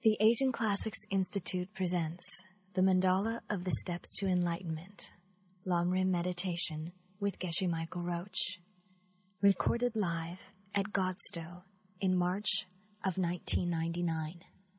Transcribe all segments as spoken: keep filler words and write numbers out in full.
The Asian Classics Institute presents The Mandala of the Steps to Enlightenment, Lamrim Meditation with Geshe Michael Roach. Recorded live at Godstow in March of nineteen ninety-nine.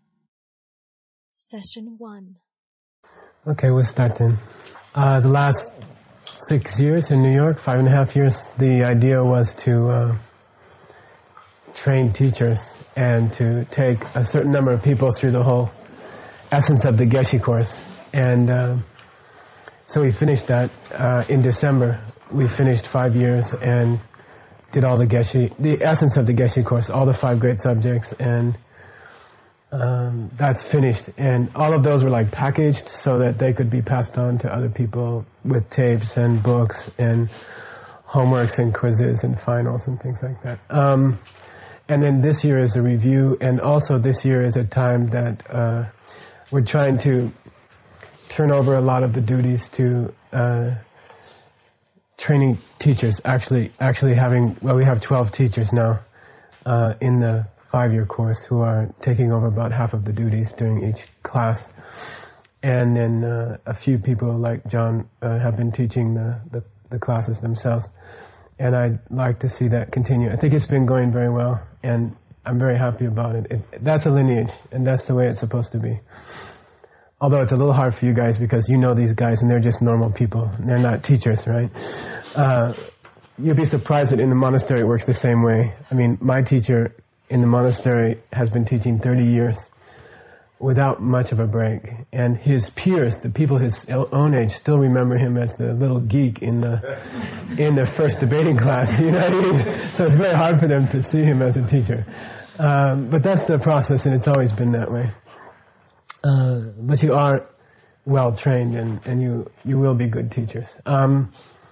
Session one. Okay, we'll start then. Uh, the last six years in New York, five and a half years, the idea was to uh, train teachers and to take a certain number of people through the whole essence of the Geshe course. And uh, so we finished that uh, in December. We finished five years and did all the Geshe, the essence of the Geshe course, all the five great subjects, and um, that's finished. And all of those were like packaged so that they could be passed on to other people with tapes and books and homeworks and quizzes and finals and things like that. Um, And then this year is a review, and also this year is a time that uh, we're trying to turn over a lot of the duties to uh, training teachers. Actually, actually having well, we have twelve teachers now uh, in the five-year course who are taking over about half of the duties during each class, and then uh, a few people like John uh, have been teaching the, the the classes themselves. And I'd like to see that continue. I think it's been going very well, and I'm very happy about it. it. That's a lineage, and that's the way it's supposed to be. Although it's a little hard for you guys because you know these guys, and they're just normal people. They're not teachers, right? Uh, you'll be surprised that in the monastery it works the same way. I mean, my teacher in the monastery has been teaching thirty years without much of a break. And his peers, the people his own age, still remember him as the little geek in the in the first debating class. You know what I mean? So it's very hard for them to see him as a teacher. Um, but that's the process, and it's always been that way. Uh, but you are well trained, and, and you, you will be good teachers. Um,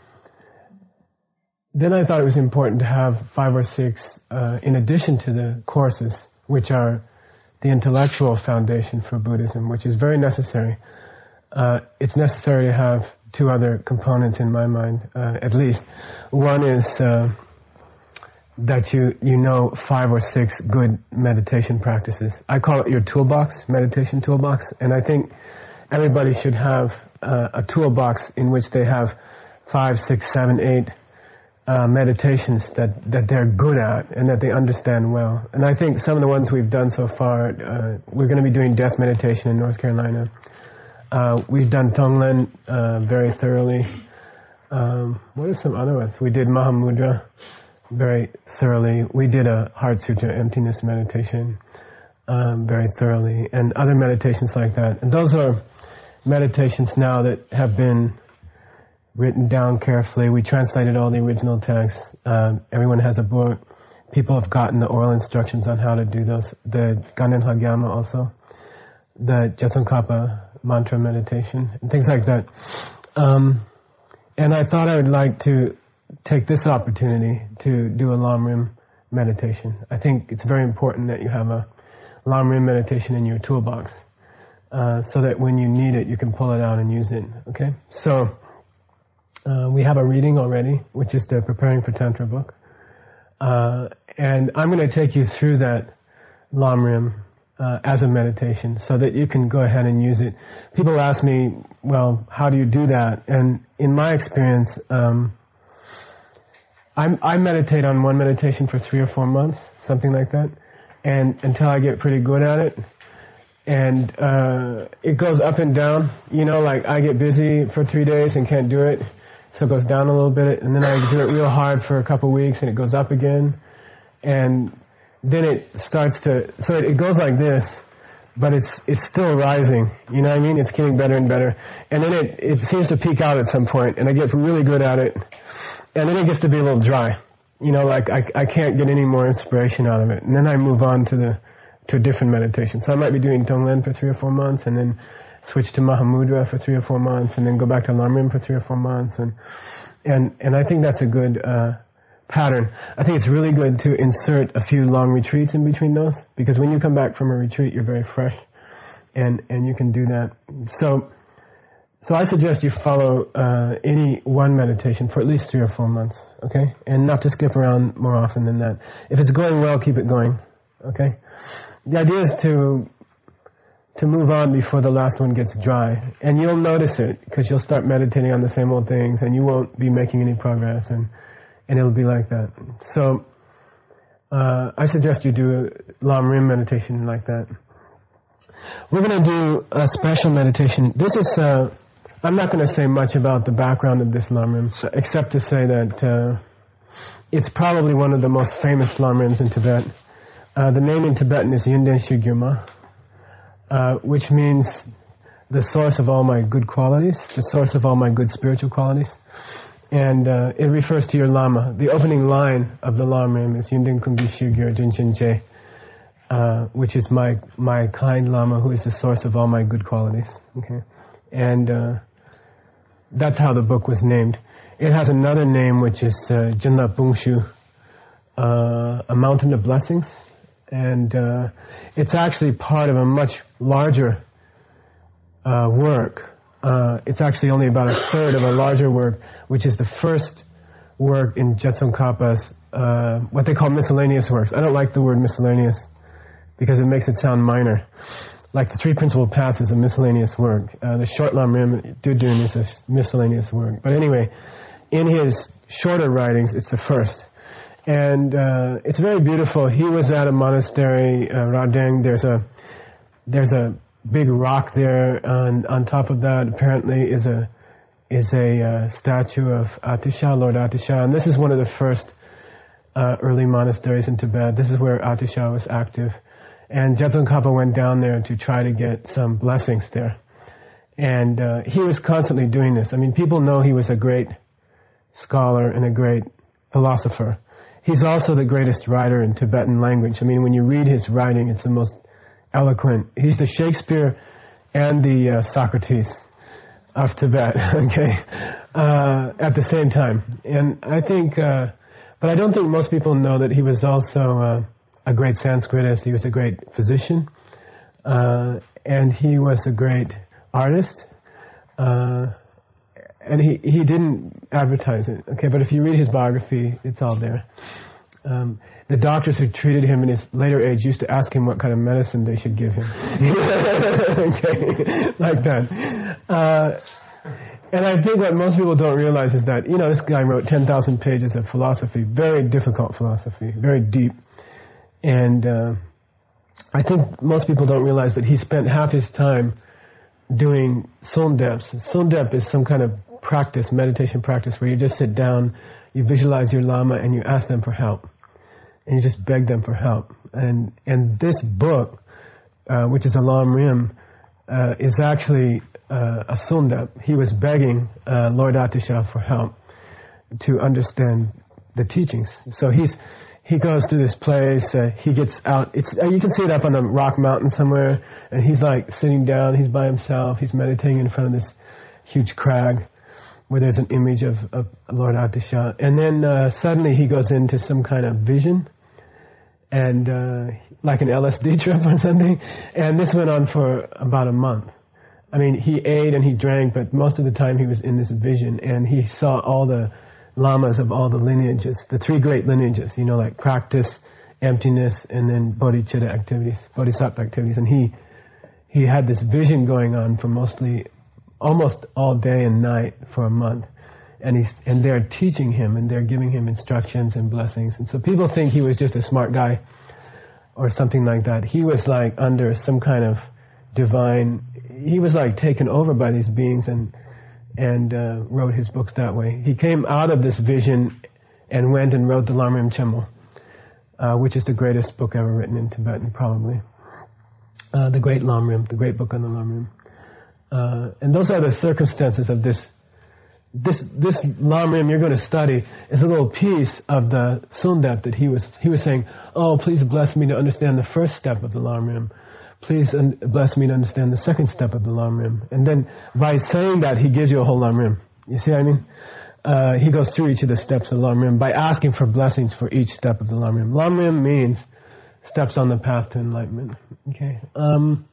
then I thought it was important to have five or six, uh, in addition to the courses, which are the intellectual foundation for Buddhism, which is very necessary. Uh, it's necessary to have two other components in my mind, uh, at least. One is uh, that you you know five or six good meditation practices. I call it your toolbox, meditation toolbox, and I think everybody should have uh, a toolbox in which they have five, six, seven, eight Uh, meditations that, that they're good at and that they understand well. And I think some of the ones we've done so far, uh, we're going to be doing death meditation in North Carolina. Uh, we've done Tonglen uh, very thoroughly. Um, what are some other ones? We did Mahamudra very thoroughly. We did a Heart Sutra emptiness meditation um, very thoroughly, and other meditations like that. And those are meditations now that have been written down carefully. We translated all the original texts. Um, everyone has a book. People have gotten the oral instructions on how to do those. The Ganen Hagyama also. The Jetsunkapa mantra meditation and things like that. Um, and I thought I would like to take this opportunity to do a Lamrim meditation. I think it's very important that you have a Lamrim meditation in your toolbox uh, so that when you need it, you can pull it out and use it. Okay? So Uh, we have a reading already, which is the Preparing for Tantra book. Uh, and I'm going to take you through that Lamrim uh, as a meditation so that you can go ahead and use it. People ask me, well, how do you do that? And in my experience, um, I'm, I meditate on one meditation for three or four months, something like that, and until I get pretty good at it. And uh, it goes up and down. You know, like I get busy for three days and can't do it. So it goes down a little bit, and then I do it real hard for a couple of weeks, and it goes up again. And then it starts to, so it, it goes like this, but it's it's still rising. You know what I mean? It's getting better and better. And then it, it seems to peak out at some point, and I get really good at it. And then it gets to be a little dry. You know, like I, I can't get any more inspiration out of it. And then I move on to the to a different meditation. So I might be doing Tonglen for three or four months, and then switch to Mahamudra for three or four months, and then go back to Lamrim for three or four months, and and and I think that's a good uh, pattern. I think it's really good to insert a few long retreats in between those, because when you come back from a retreat, you're very fresh, and and you can do that. So so I suggest you follow uh, any one meditation for at least three or four months, okay, and not to skip around more often than that. If it's going well, keep it going, okay. The idea is to to move on before the last one gets dry. And you'll notice it, because you'll start meditating on the same old things, and you won't be making any progress, and, and it'll be like that. So, uh, I suggest you do a Lam Rim meditation like that. We're going to do a special meditation. This is, uh, I'm not going to say much about the background of this Lam Rim, except to say that uh, it's probably one of the most famous Lam Rims in Tibet. Uh, the name in Tibetan is Yunten Shugyuma, uh, which means the source of all my good qualities, the source of all my good spiritual qualities. And uh, it refers to your Lama. The opening line of the Lam Rim is Yunten Kumbi Shugyo Jinchen Je, uh, which is my my kind Lama who is the source of all my good qualities. Okay, and uh, that's how the book was named. It has another name, which is uh, Jinla Bungshu, uh, a mountain of blessings, and uh, it's actually part of a much larger uh, work. Uh, it's actually only about a third of a larger work, which is the first work in Je Tsongkhapa's, uh, what they call miscellaneous works. I don't like the word miscellaneous because it makes it sound minor. Like the Three Principal Paths is a miscellaneous work. Uh, the Short Lam Rim Dudun is a miscellaneous work. But anyway, in his shorter writings, it's the first. And uh, it's very beautiful. He was at a monastery, uh, Radeng. There's a, there's a big rock there. On, on top of that, apparently, is a is a uh, statue of Atisha, Lord Atisha. And this is one of the first uh, early monasteries in Tibet. This is where Atisha was active. And Je Tsongkhapa went down there to try to get some blessings there. And uh, he was constantly doing this. I mean, people know he was a great scholar and a great philosopher. He's also the greatest writer in Tibetan language. I mean, when you read his writing, it's the most eloquent. He's the Shakespeare and the uh, Socrates of Tibet, okay, uh, at the same time. And I think, uh, but I don't think most people know that he was also uh, a great Sanskritist. He was a great physician, uh, and he was a great artist, uh, and he, he didn't advertise it, okay, but if you read his biography, it's all there. Um, the doctors who treated him in his later age used to ask him what kind of medicine they should give him. Okay, like that. Uh, and I think what most people don't realize is that, you know, this guy wrote ten thousand pages of philosophy, very difficult philosophy, very deep. And uh, I think most people don't realize that he spent half his time doing sondeps. Sondep is some kind of practice, meditation practice, where you just sit down, you visualize your Lama, and you ask them for help. And you just beg them for help. And and this book, uh, which is a Lam Rim, uh, is actually uh, a sondep. He was begging uh, Lord Atisha for help to understand the teachings. So he's he goes to this place. Uh, he gets out. It's uh, you can see it up on a rock mountain somewhere, and he's like sitting down. He's by himself. He's meditating in front of this huge crag, where there's an image of, of Lord Atisha. And then uh, suddenly he goes into some kind of vision, and uh, like an L S D trip or something. And this went on for about a month. I mean, he ate and he drank, but most of the time he was in this vision, and he saw all the lamas of all the lineages, the three great lineages, you know, like practice, emptiness, and then bodhicitta activities, bodhisattva activities. And he he had this vision going on for mostly almost all day and night for a month, and he's and they're teaching him and they're giving him instructions and blessings. And so people think he was just a smart guy or something like that. He was like under some kind of divine. He was like taken over by these beings and and uh, wrote his books that way. He came out of this vision and went and wrote the Lam Rim Chemo, uh, which is the greatest book ever written in Tibetan, probably. Uh, the Great Lam Rim, the great book on the Lam Rim. Uh, and those are the circumstances of this. This this Lam Rim you're going to study is a little piece of the sondep that he was he was saying, oh, please bless me to understand the first step of the Lam Rim. Please un- bless me to understand the second step of the Lam Rim. And then by saying that, he gives you a whole Lam Rim. You see what I mean? Uh, he goes through each of the steps of the Lam Rim by asking for blessings for each step of the Lam Rim. Lam Rim means steps on the path to enlightenment. Okay. Um,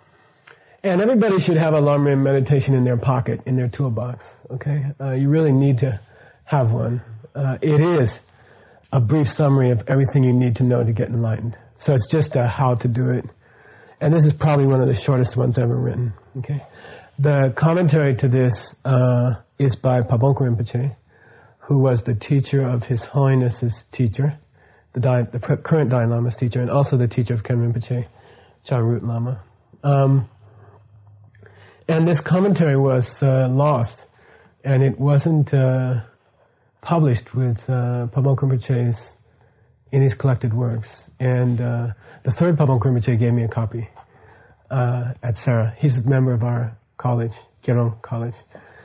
And everybody should have a Lam Rim meditation in their pocket, in their toolbox, okay? Uh, you really need to have one. Uh, it is a brief summary of everything you need to know to get enlightened. So it's just uh, how to do it. And this is probably one of the shortest ones ever written. Okay, the commentary to this uh, is by Pabongku Rinpoche, who was the teacher of His Holiness's teacher, the, Dai, the current Dalai Lama's teacher, and also the teacher of Ken Rinpoche, Charut Lama. Um, and this commentary was uh, lost, and it wasn't uh, published with uh, Pabongku Rinpoche's in his collected works. And uh, the third Pabongku Rinpoche gave me a copy uh, at Sarah. He's a member of our college, Gerong College.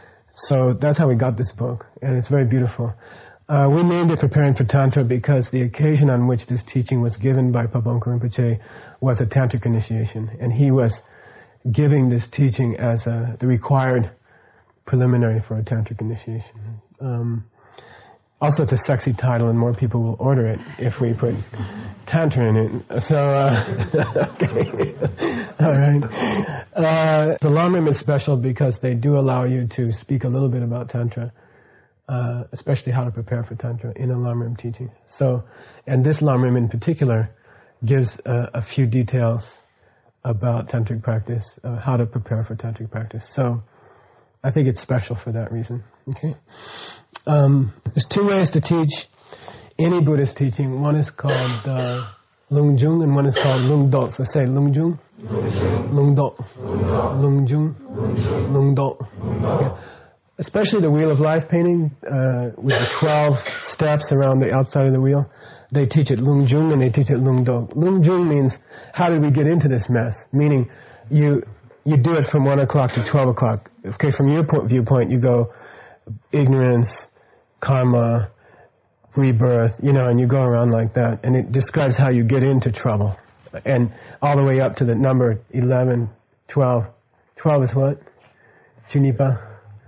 So that's how we got this book, and it's very beautiful. Uh, we named it Preparing for Tantra because the occasion on which this teaching was given by Pabongku Rinpoche was a tantric initiation, and he was giving this teaching as a, the required preliminary for a tantric initiation. Um, also, it's a sexy title, and more people will order it if we put Tantra in it. So, uh, okay. All right. Uh, the Lamrim is special because they do allow you to speak a little bit about Tantra, uh, especially how to prepare for Tantra in a Lamrim teaching. So, and this Lamrim in particular gives uh, a few details about Tantric practice, uh, how to prepare for Tantric practice. So, I think it's special for that reason. Okay. Um, there's two ways to teach any Buddhist teaching. One is called uh, Lung Jung, and one is called Lung Dok. So say Lung Jung, Lung Dok, Lung Jung, Lung Dok. Okay. Especially the Wheel of Life painting uh, with the twelve steps around the outside of the wheel. They teach it Lung Jung and they teach it Lung Dok. Lung Jung means how did we get into this mess? Meaning you you do it from one o'clock to twelve o'clock. Okay, from your point, viewpoint, you go ignorance, karma, rebirth, you know, and you go around like that. And it describes how you get into trouble. And all the way up to the number eleven, twelve. twelve is what? Junipa,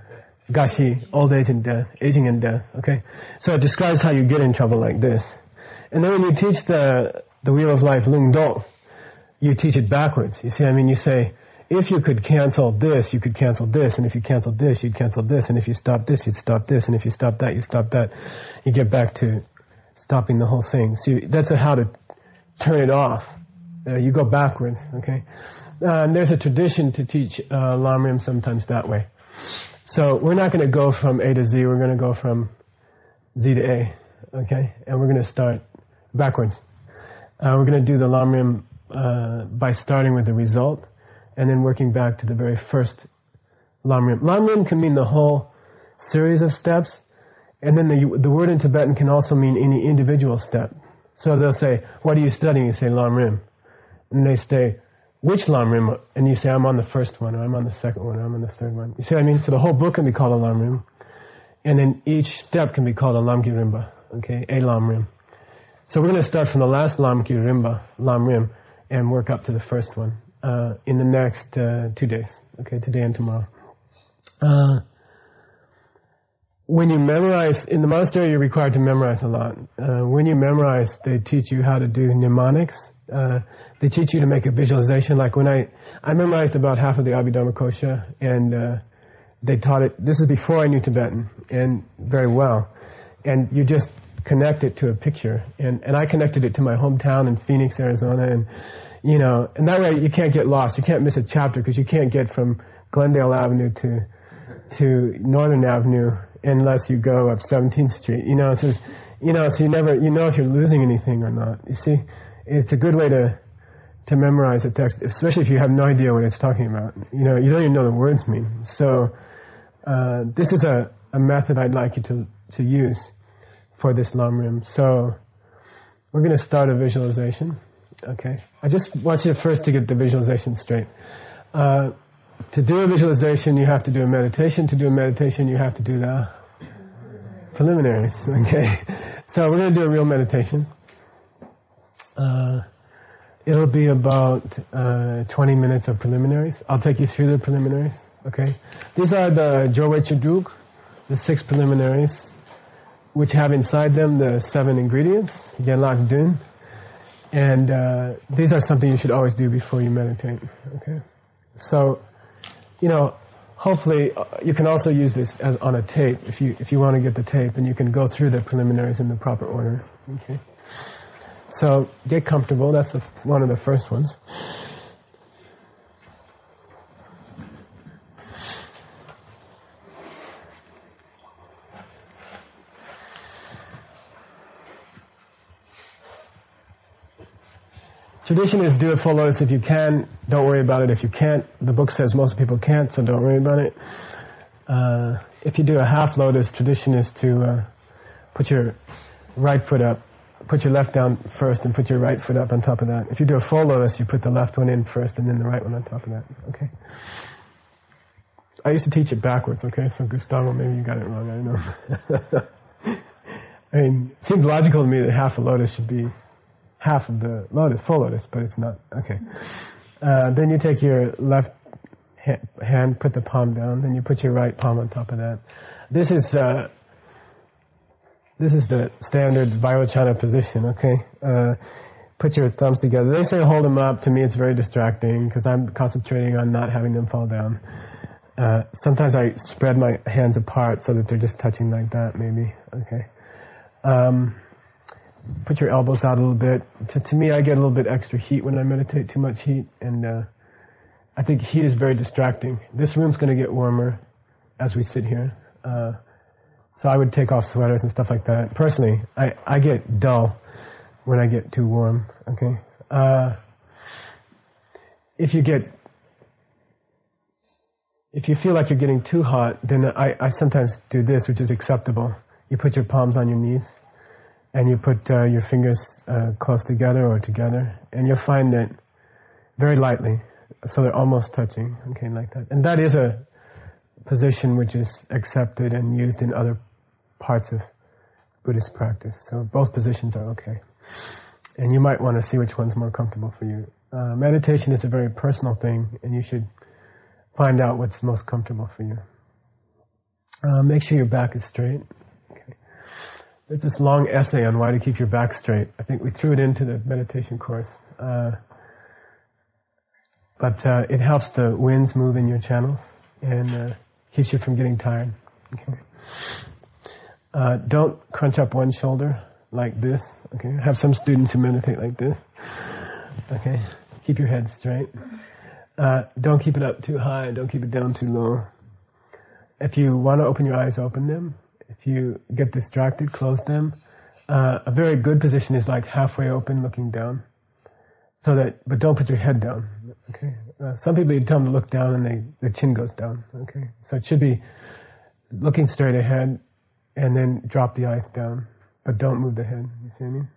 Gashi, old age and death, aging and death, okay? So it describes how you get in trouble like this. And then when you teach the, the Wheel of Life, Lung Dok, you teach it backwards. You see, I mean, you say, if you could cancel this, you could cancel this, and if you cancel this, you'd cancel this, and if you stop this, you'd stop this, and if you stop that, you stop that. You get back to stopping the whole thing. So you, that's a how to turn it off. Uh, you go backwards, okay? Uh, and there's a tradition to teach uh, Lamrim sometimes that way. So we're not going to go from A to Z, we're going to go from Z to A, okay? And we're going to start backwards. Uh, we're going to do the Lamrim uh, by starting with the result, and then working back to the very first Lamrim. Lamrim can mean the whole series of steps, and then the, the word in Tibetan can also mean any individual step. So they'll say, what are you studying? You say Lamrim. And they say, which Lamrim? And you say, I'm on the first one, or I'm on the second one, or I'm on the third one. You see what I mean? So the whole book can be called a Lamrim, and then each step can be called a Lamki Rimba, okay, a Lamrim. So we're going to start from the last Lamki Rimba, Lamrim, and work up to the first one. Uh, in the next uh, two days, okay, today and tomorrow. Uh, when you memorize, in the monastery you're required to memorize a lot. Uh, when you memorize, they teach you how to do mnemonics. Uh, they teach you to make a visualization. Like when I, I memorized about half of the Abhidharma Kosha, and uh, they taught it, this is before I knew Tibetan, and very well. And you just connect it to a picture. And, and I connected it to my hometown in Phoenix, Arizona, and you know, and that way you can't get lost. You can't miss a chapter because you can't get from Glendale Avenue to to Northern Avenue unless you go up seventeenth Street. You know, so it's, you know, so you never, you know if you're losing anything or not. You see, it's a good way to to memorize a text, especially if you have no idea what it's talking about. You know, you don't even know the words mean. So uh, this is a, a method I'd like you to to use for this Lamrim. So we're going to start a visualization. Okay. I just want you to first to get the visualization straight. Uh, to do a visualization, you have to do a meditation. To do a meditation, you have to do the preliminaries. Okay. So we're going to do a real meditation. Uh, it'll be about uh, twenty minutes of preliminaries. I'll take you through the preliminaries. Okay. These are the Jorwe Chuduk, the six preliminaries, which have inside them the seven ingredients, Genlak Dun. And uh, these are something you should always do before you meditate. Okay, so you know, hopefully uh, you can also use this as on a tape if you if you want to get the tape, and you can go through the preliminaries in the proper order. Okay, so get comfortable. That's the, one of the first ones. tradition is do a full lotus if you can. Don't worry about it if you can't. The book says most people can't, so don't worry about it. Uh, if you do a half lotus, tradition is to uh, put your right foot up, put your left down first, and put your right foot up on top of that. If you do a full lotus, you put the left one in first, and then the right one on top of that. Okay. I used to teach it backwards. Okay, so Gustavo, maybe you got it wrong. I don't know. I mean, it seems logical to me that half a lotus should be half of the lotus, full lotus, but it's not. Okay. Uh, then you take your left ha- hand, put the palm down, then you put your right palm on top of that. This is uh, this is the standard Vairochana position. Okay. Uh, put your thumbs together. They say hold them up. To me, it's very distracting because I'm concentrating on not having them fall down. Uh, sometimes I spread my hands apart so that they're just touching like that, maybe. Okay. Um, put your elbows out a little bit. To, to me, I get a little bit extra heat when I meditate, too much heat, and uh, I think heat is very distracting. This room's going to get warmer as we sit here, uh, so I would take off sweaters and stuff like that. Personally, I, I get dull when I get too warm, okay? Uh, if you get If you feel like you're getting too hot, then I, I sometimes do this, which is acceptable. You put your palms on your knees, and you put uh, your fingers uh, close together or together, and you'll find that very lightly, so they're almost touching, okay, like that. And that is a position which is accepted and used in other parts of Buddhist practice. So both positions are okay. And you might want to see which one's more comfortable for you. Uh, meditation is a very personal thing, and you should find out what's most comfortable for you. Uh, make sure your back is straight. Okay. There's this long essay on why to keep your back straight. I think we threw it into the meditation course. Uh, but uh, it helps the winds move in your channels and uh, keeps you from getting tired. Okay. Uh, don't crunch up one shoulder like this. Okay. I have some students who meditate like this. Okay. Keep your head straight. Uh, don't keep it up too high. Don't keep it down too low. If you want to open your eyes, open them. If you get distracted, close them. Uh, a very good position is like halfway open, looking down. So that, but don't put your head down. Okay. Uh, some people you tell them to look down and they their chin goes down. Okay. So it should be looking straight ahead, and then drop the eyes down, but don't move the head. You see what I mean?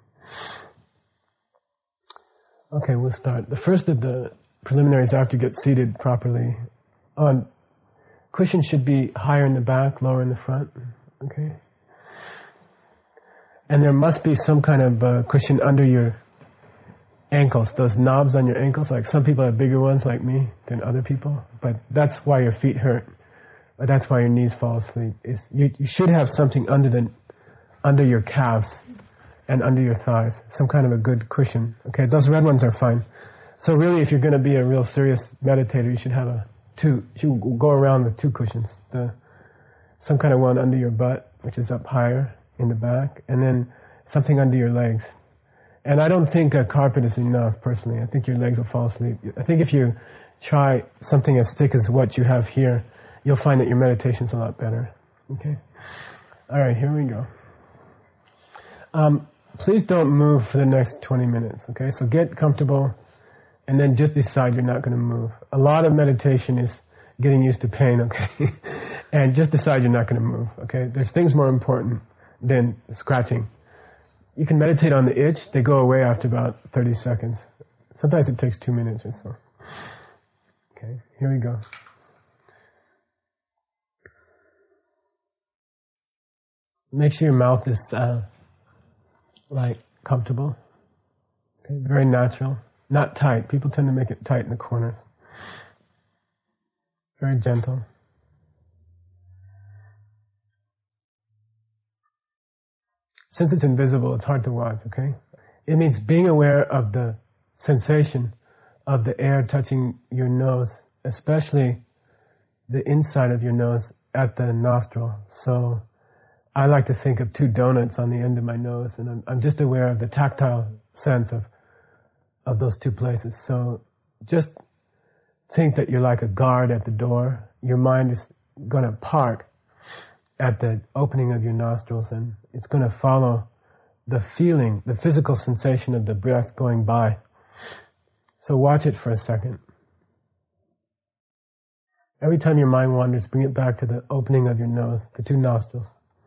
Okay, we'll start. The first of the preliminaries after you get seated properly. On cushion should be higher in the back, lower in the front. Okay. And there must be some kind of uh, cushion under your ankles, those knobs on your ankles. Like some people have bigger ones like me than other people, but that's why your feet hurt. But that's why your knees fall asleep. Is you, you should have something under the under your calves and under your thighs, some kind of a good cushion. Okay, those red ones are fine. So really, if you're going to be a real serious meditator, you should have a two. You should go around with two cushions. The some kind of one under your butt, which is up higher in the back, and then something under your legs. And I don't think a carpet is enough, personally. I think your legs will fall asleep. I think if you try something as thick as what you have here, you'll find that your meditation's a lot better. Okay? All right, here we go. Um, please don't move for the next twenty minutes, okay? So get comfortable, and then just decide you're not going to move. A lot of meditation is getting used to pain, okay? And just decide you're not going to move, okay? There's things more important than scratching. You can meditate on the itch. They go away after about thirty seconds. Sometimes it takes two minutes or so. Okay, here we go. Make sure your mouth is uh, like comfortable. Okay, very natural. Not tight. People tend to make it tight in the corners. Very gentle. Since it's invisible, it's hard to watch, okay? It means being aware of the sensation of the air touching your nose, especially the inside of your nose at the nostril. So I like to think of two donuts on the end of my nose, and I'm, I'm just aware of the tactile sense of of those two places. So just think that you're like a guard at the door. Your mind is going to park at the opening of your nostrils, and it's going to follow the feeling, the physical sensation of the breath going by. So watch it for a second. Every time your mind wanders, bring it back to the opening of your nose, the two nostrils.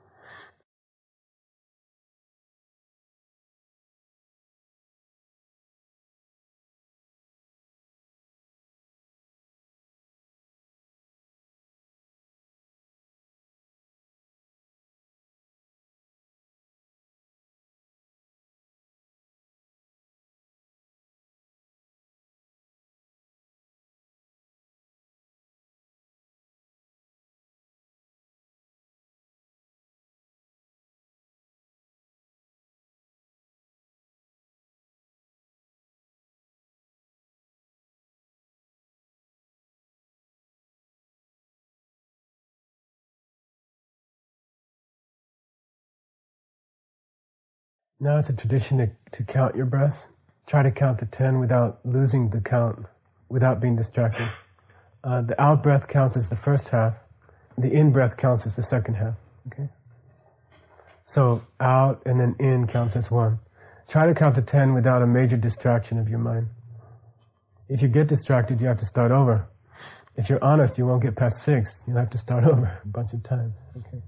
Now it's a tradition to, to count your breaths. Try to count to ten without losing the count, without being distracted. Uh, the out breath counts as the first half. The in breath counts as the second half. Okay. So out and then in counts as one. Try to count to ten without a major distraction of your mind. If you get distracted, you have to start over. If you're honest, you won't get past six. You'll have to start over a bunch of times. Okay.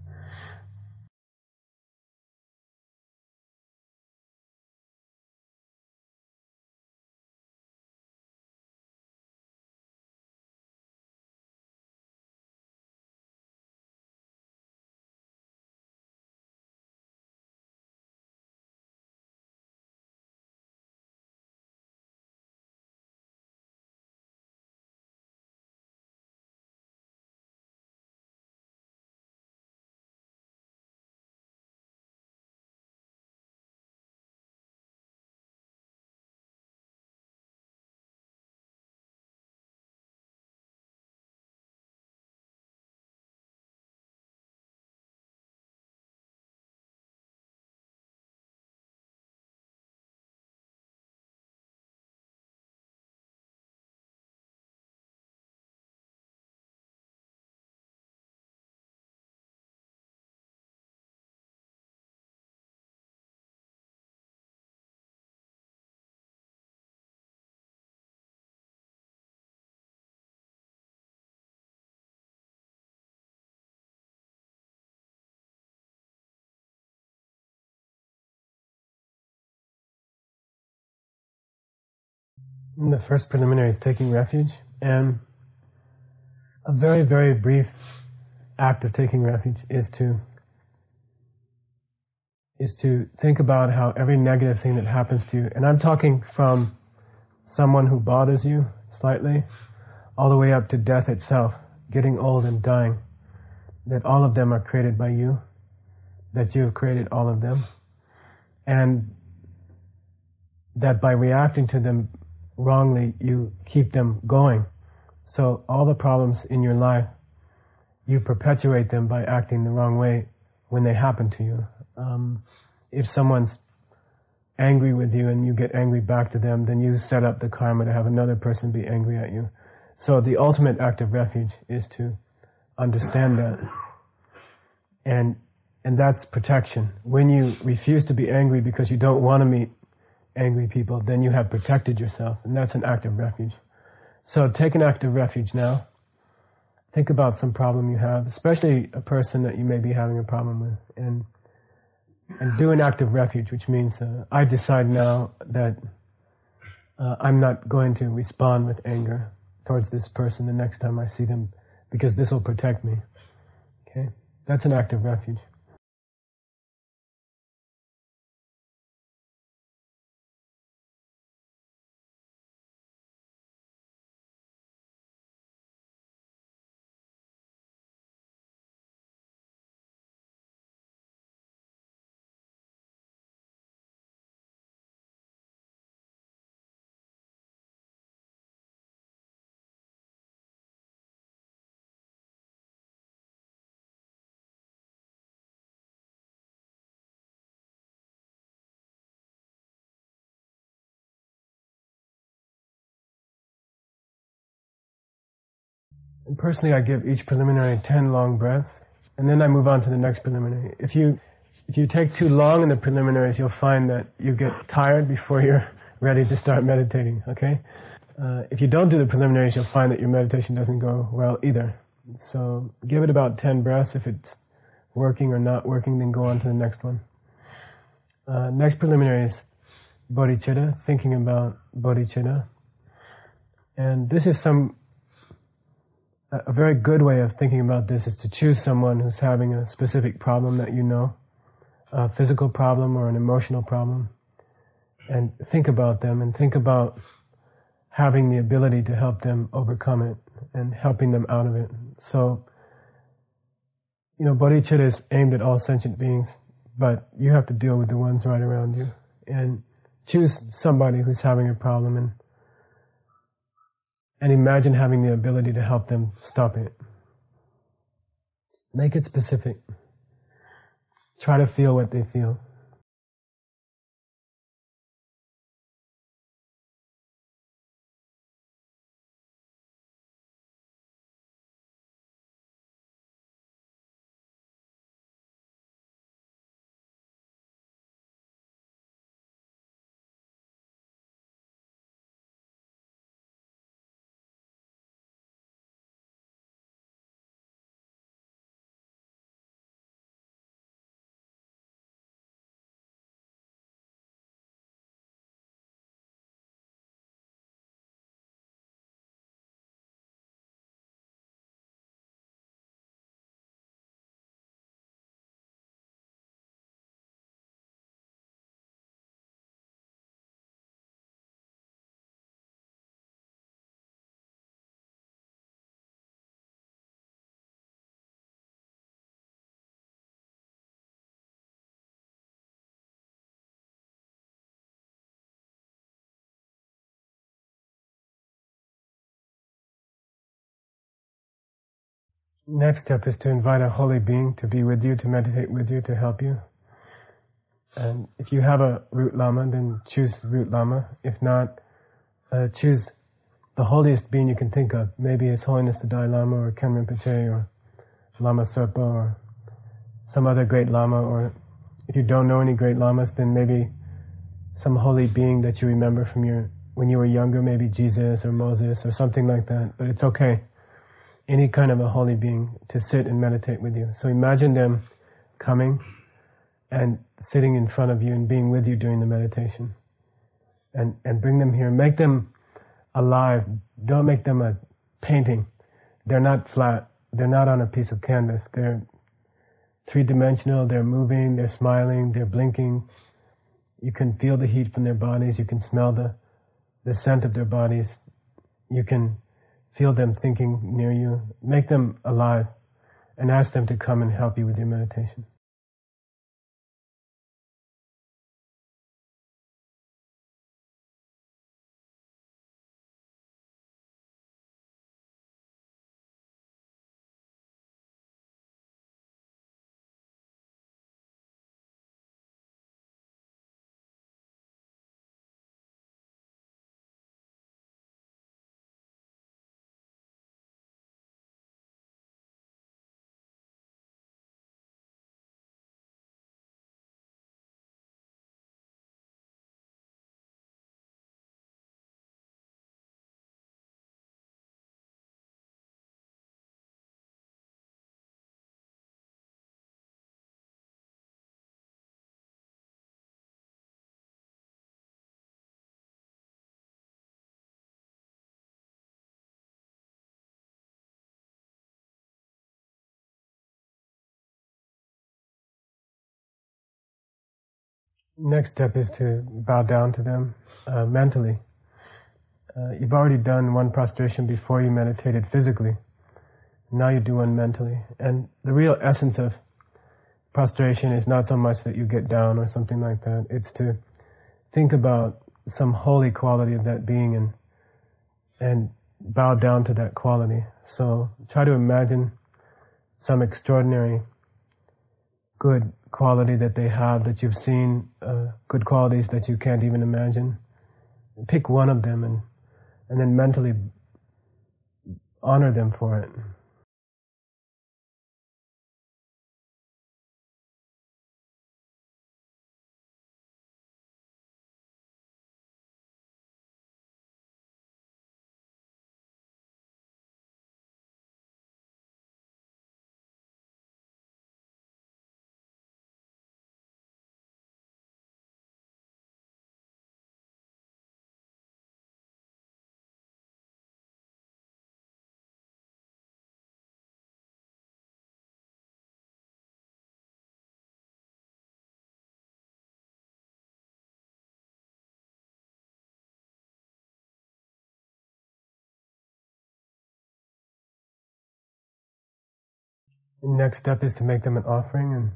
The first preliminary is taking refuge, and a very, very brief act of taking refuge is to is to think about how every negative thing that happens to you, and I'm talking from someone who bothers you slightly, all the way up to death itself, getting old and dying, that all of them are created by you, that you have created all of them, and that by reacting to them wrongly, you keep them going. So all the problems in your life, you perpetuate them by acting the wrong way when they happen to you. Um, if someone's angry with you and you get angry back to them, then you set up the karma to have another person be angry at you. So the ultimate act of refuge is to understand that. And and that's protection. When you refuse to be angry because you don't want to meet angry people, then you have protected yourself, and that's an act of refuge. So take an act of refuge now. Think about some problem you have, especially a person that you may be having a problem with, and and do an act of refuge, which means uh, I decide now that uh, I'm not going to respond with anger towards this person the next time I see them, because this will protect me. Okay? That's an act of refuge. And personally, I give each preliminary ten long breaths, and then I move on to the next preliminary. If you if you take too long in the preliminaries, you'll find that you get tired before you're ready to start meditating, okay? Uh, if you don't do the preliminaries, you'll find that your meditation doesn't go well either. So give it about ten breaths. If it's working or not working, then go on to the next one. Uh, next preliminary is bodhicitta, thinking about bodhicitta. And this is some, a very good way of thinking about this is to choose someone who's having a specific problem that you know, a physical problem or an emotional problem, and think about them and think about having the ability to help them overcome it and helping them out of it. So, you know, bodhicitta is aimed at all sentient beings, but you have to deal with the ones right around you. And choose somebody who's having a problem and and imagine having the ability to help them stop it. Make it specific. Try to feel what they feel. Next step is to invite a holy being to be with you, to meditate with you, to help you. And if you have a root lama, then choose root lama. If not, uh, choose the holiest being you can think of. Maybe His Holiness the Dalai Lama, or Ken Rinpoche, or Lama Serpa, or some other great lama. Or if you don't know any great lamas, then maybe some holy being that you remember from your when you were younger, maybe Jesus or Moses or something like that. But it's okay. Any kind of a holy being to sit and meditate with you. So imagine them coming and sitting in front of you and being with you during the meditation. And and bring them here. Make them alive. Don't make them a painting. They're not flat. They're not on a piece of canvas. They're three-dimensional. They're moving. They're smiling. They're blinking. You can feel the heat from their bodies. You can smell the, the scent of their bodies. You can feel them thinking near you. Make them alive and ask them to come and help you with your meditation. Next step is to bow down to them uh, mentally. Uh, you've already done one prostration before you meditated physically. Now you do one mentally. And the real essence of prostration is not so much that you get down or something like that. It's to think about some holy quality of that being and and bow down to that quality. So try to imagine some extraordinary good quality that they have that you've seen, uh, good qualities that you can't even imagine. Pick one of them and and then mentally honor them for it. The next step is to make them an offering, and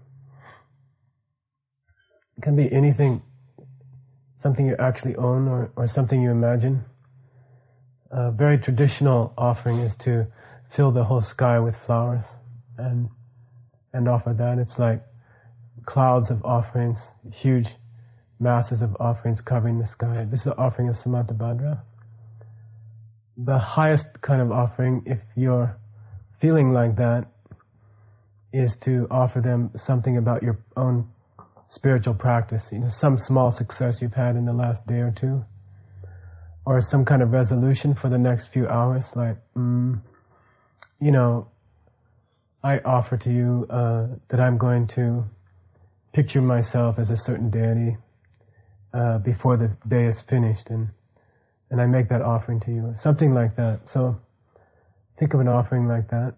it can be anything, something you actually own or, or something you imagine. A very traditional offering is to fill the whole sky with flowers and and offer that. It's like clouds of offerings, huge masses of offerings covering the sky. This is the offering of Samantabhadra. The highest kind of offering, if you're feeling like that, is to offer them something about your own spiritual practice. You know, some small success you've had in the last day or two, or some kind of resolution for the next few hours, like, mm, you know, I offer to you uh, that I'm going to picture myself as a certain deity uh, before the day is finished, and and I make that offering to you, something like that. So think of an offering like that.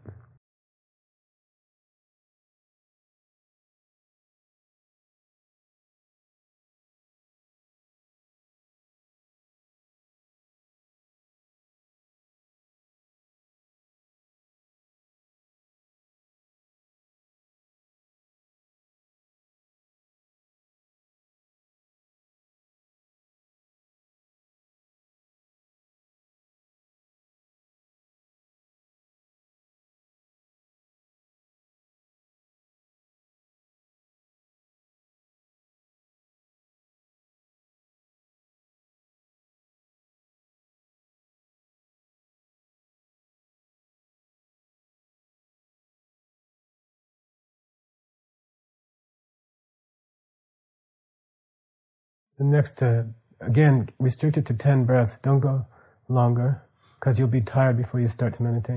The next, uh, again, restrict it to ten breaths. Don't go longer, because you'll be tired before you start to meditate.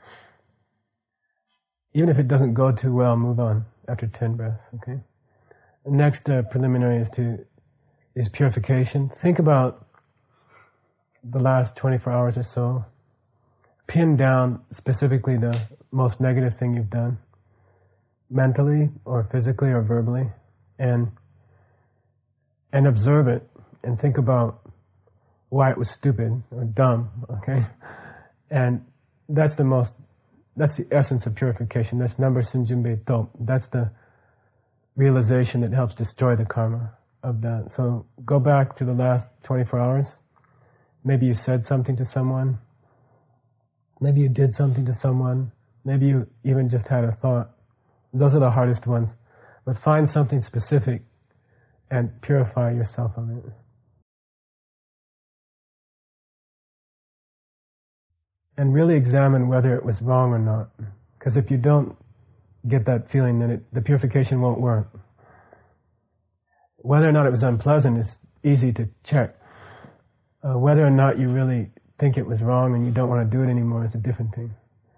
Even if it doesn't go too well, move on after ten breaths, okay? The next uh, preliminary is to is purification. Think about the last twenty-four hours or so. Pin down specifically the most negative thing you've done, mentally or physically or verbally, and and observe it and think about why it was stupid or dumb, okay? And that's the most, that's the essence of purification. That's number sinjumbe top. That's the realization that helps destroy the karma of that. So go back to the last twenty-four hours. Maybe you said something to someone. Maybe you did something to someone. Maybe you even just had a thought. Those are the hardest ones. But find something specific and purify yourself of it. And really examine whether it was wrong or not. Because if you don't get that feeling, then it, the purification won't work. Whether or not it was unpleasant is easy to check. Uh, whether or not you really think it was wrong and you don't want to do it anymore is a different thing.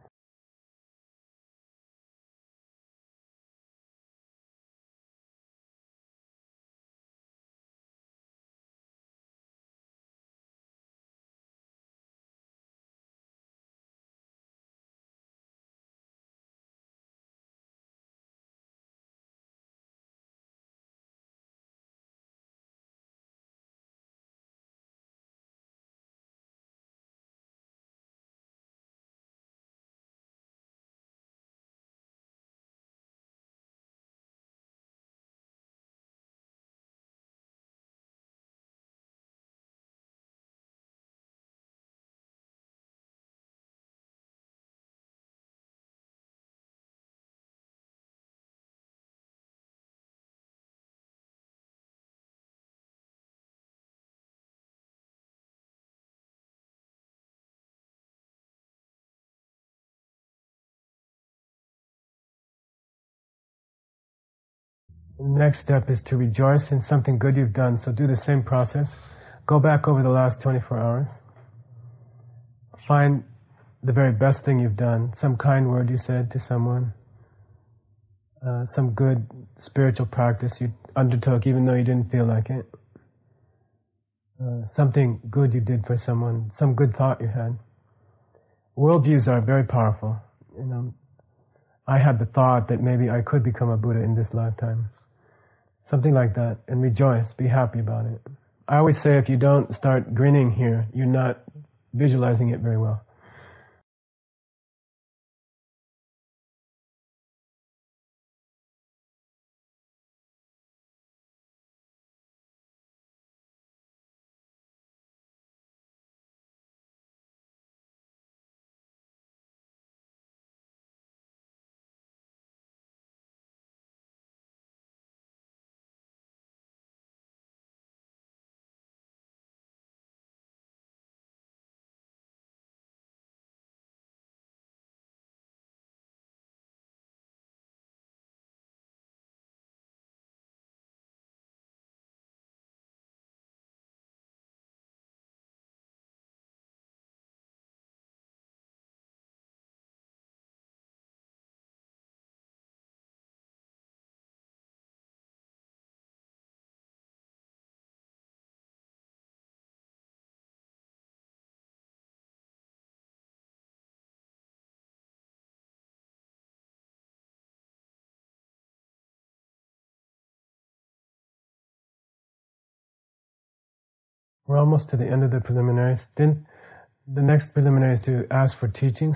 The next step is to rejoice in something good you've done. So do the same process. Go back over the last twenty-four hours. Find the very best thing you've done. Some kind word you said to someone. Uh, some good spiritual practice you undertook even though you didn't feel like it. Uh, something good you did for someone. Some good thought you had. Worldviews are very powerful. You know, I had the thought that maybe I could become a Buddha in this lifetime. Something like that, and rejoice, be happy about it. I always say if you don't start grinning here, you're not visualizing it very well. we're almost to the end of the preliminaries. Then the next preliminary is to ask for teachings.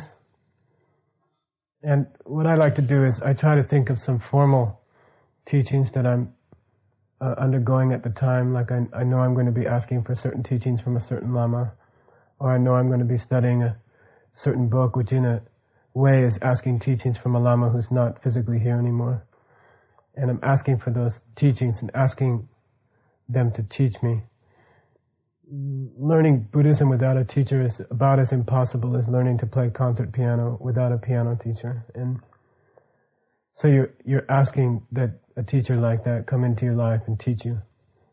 And what I like to do is I try to think of some formal teachings that I'm uh, undergoing at the time. Like I, I know I'm going to be asking for certain teachings from a certain Lama, or I know I'm going to be studying a certain book, which in a way is asking teachings from a Lama who's not physically here anymore. And I'm asking for those teachings and asking them to teach me. Learning Buddhism without a teacher is about as impossible as learning to play concert piano without a piano teacher. And so you're, you're asking that a teacher like that come into your life and teach you.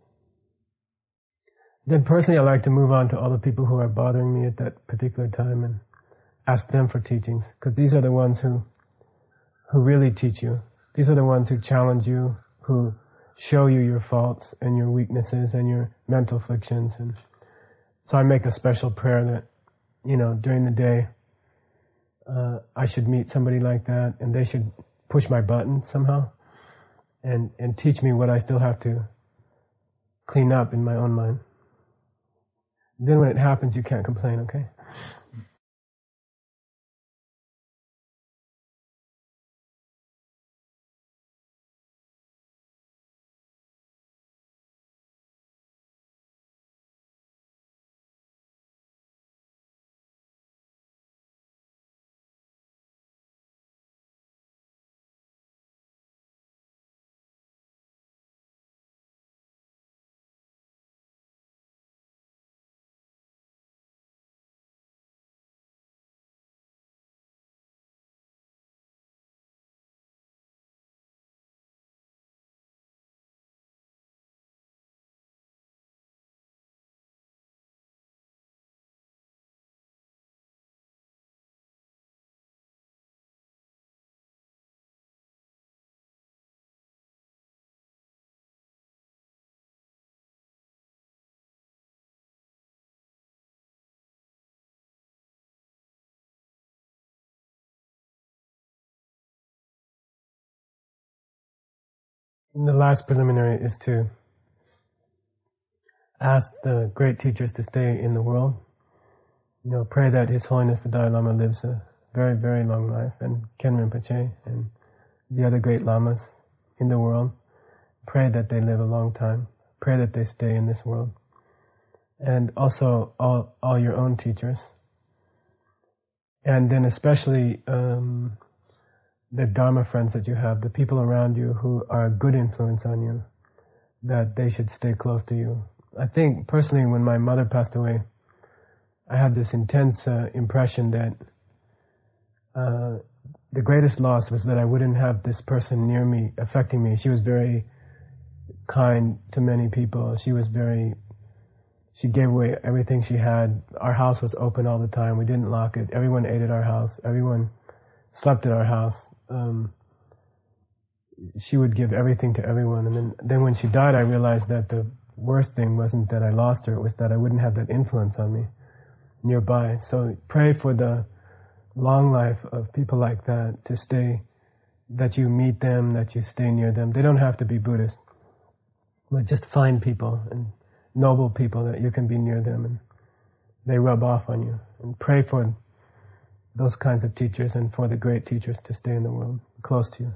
Then personally I like to move on to all the people who are bothering me at that particular time and ask them for teachings, because these are the ones who who really teach you. These are the ones who challenge you, who show you your faults and your weaknesses and your mental afflictions. And so I make a special prayer that, you know, during the day, uh, I should meet somebody like that, and they should push my button somehow and, and teach me what I still have to clean up in my own mind. Then when it happens, you can't complain, okay? And the last preliminary is to ask the great teachers to stay in the world. You know, pray that His Holiness the Dalai Lama lives a very, very long life, and Ken Rinpoche and the other great lamas in the world. Pray that they live a long time. Pray that they stay in this world. And also all, all your own teachers. And then especially um, the Dharma friends that you have, the people around you who are a good influence on you, that they should stay close to you. I think personally when my mother passed away, I had this intense uh, impression that uh, the greatest loss was that I wouldn't have this person near me affecting me. She was very kind to many people. She was very, she gave away everything she had. Our house was open all the time. We didn't lock it. Everyone ate at our house. Everyone slept at our house. Um, she would give everything to everyone. And then, then when she died, I realized that the worst thing wasn't that I lost her. It was that I wouldn't have that influence on me nearby. So pray for the long life of people like that, to stay, that you meet them, that you stay near them. They don't have to be Buddhist, but just find people and noble people that you can be near them and they rub off on you. And pray for those kinds of teachers and for the great teachers to stay in the world, close to you.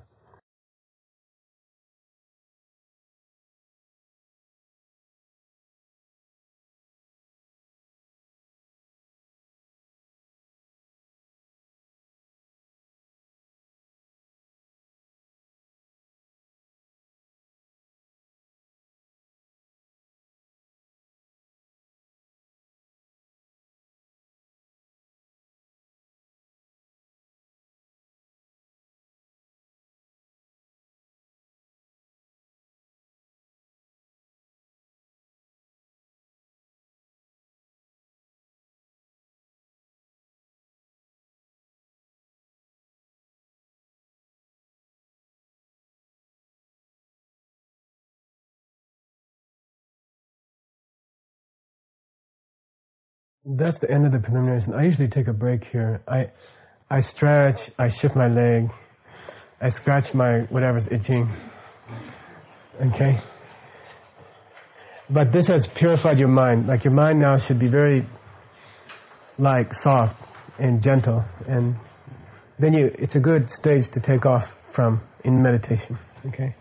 That's the end of the preliminaries, and I usually take a break here. I I stretch, I shift my leg, I scratch my whatever's itching. Okay? But this has purified your mind. Like your mind now should be very, like, soft and gentle. And then you, it's a good stage to take off from in meditation. Okay?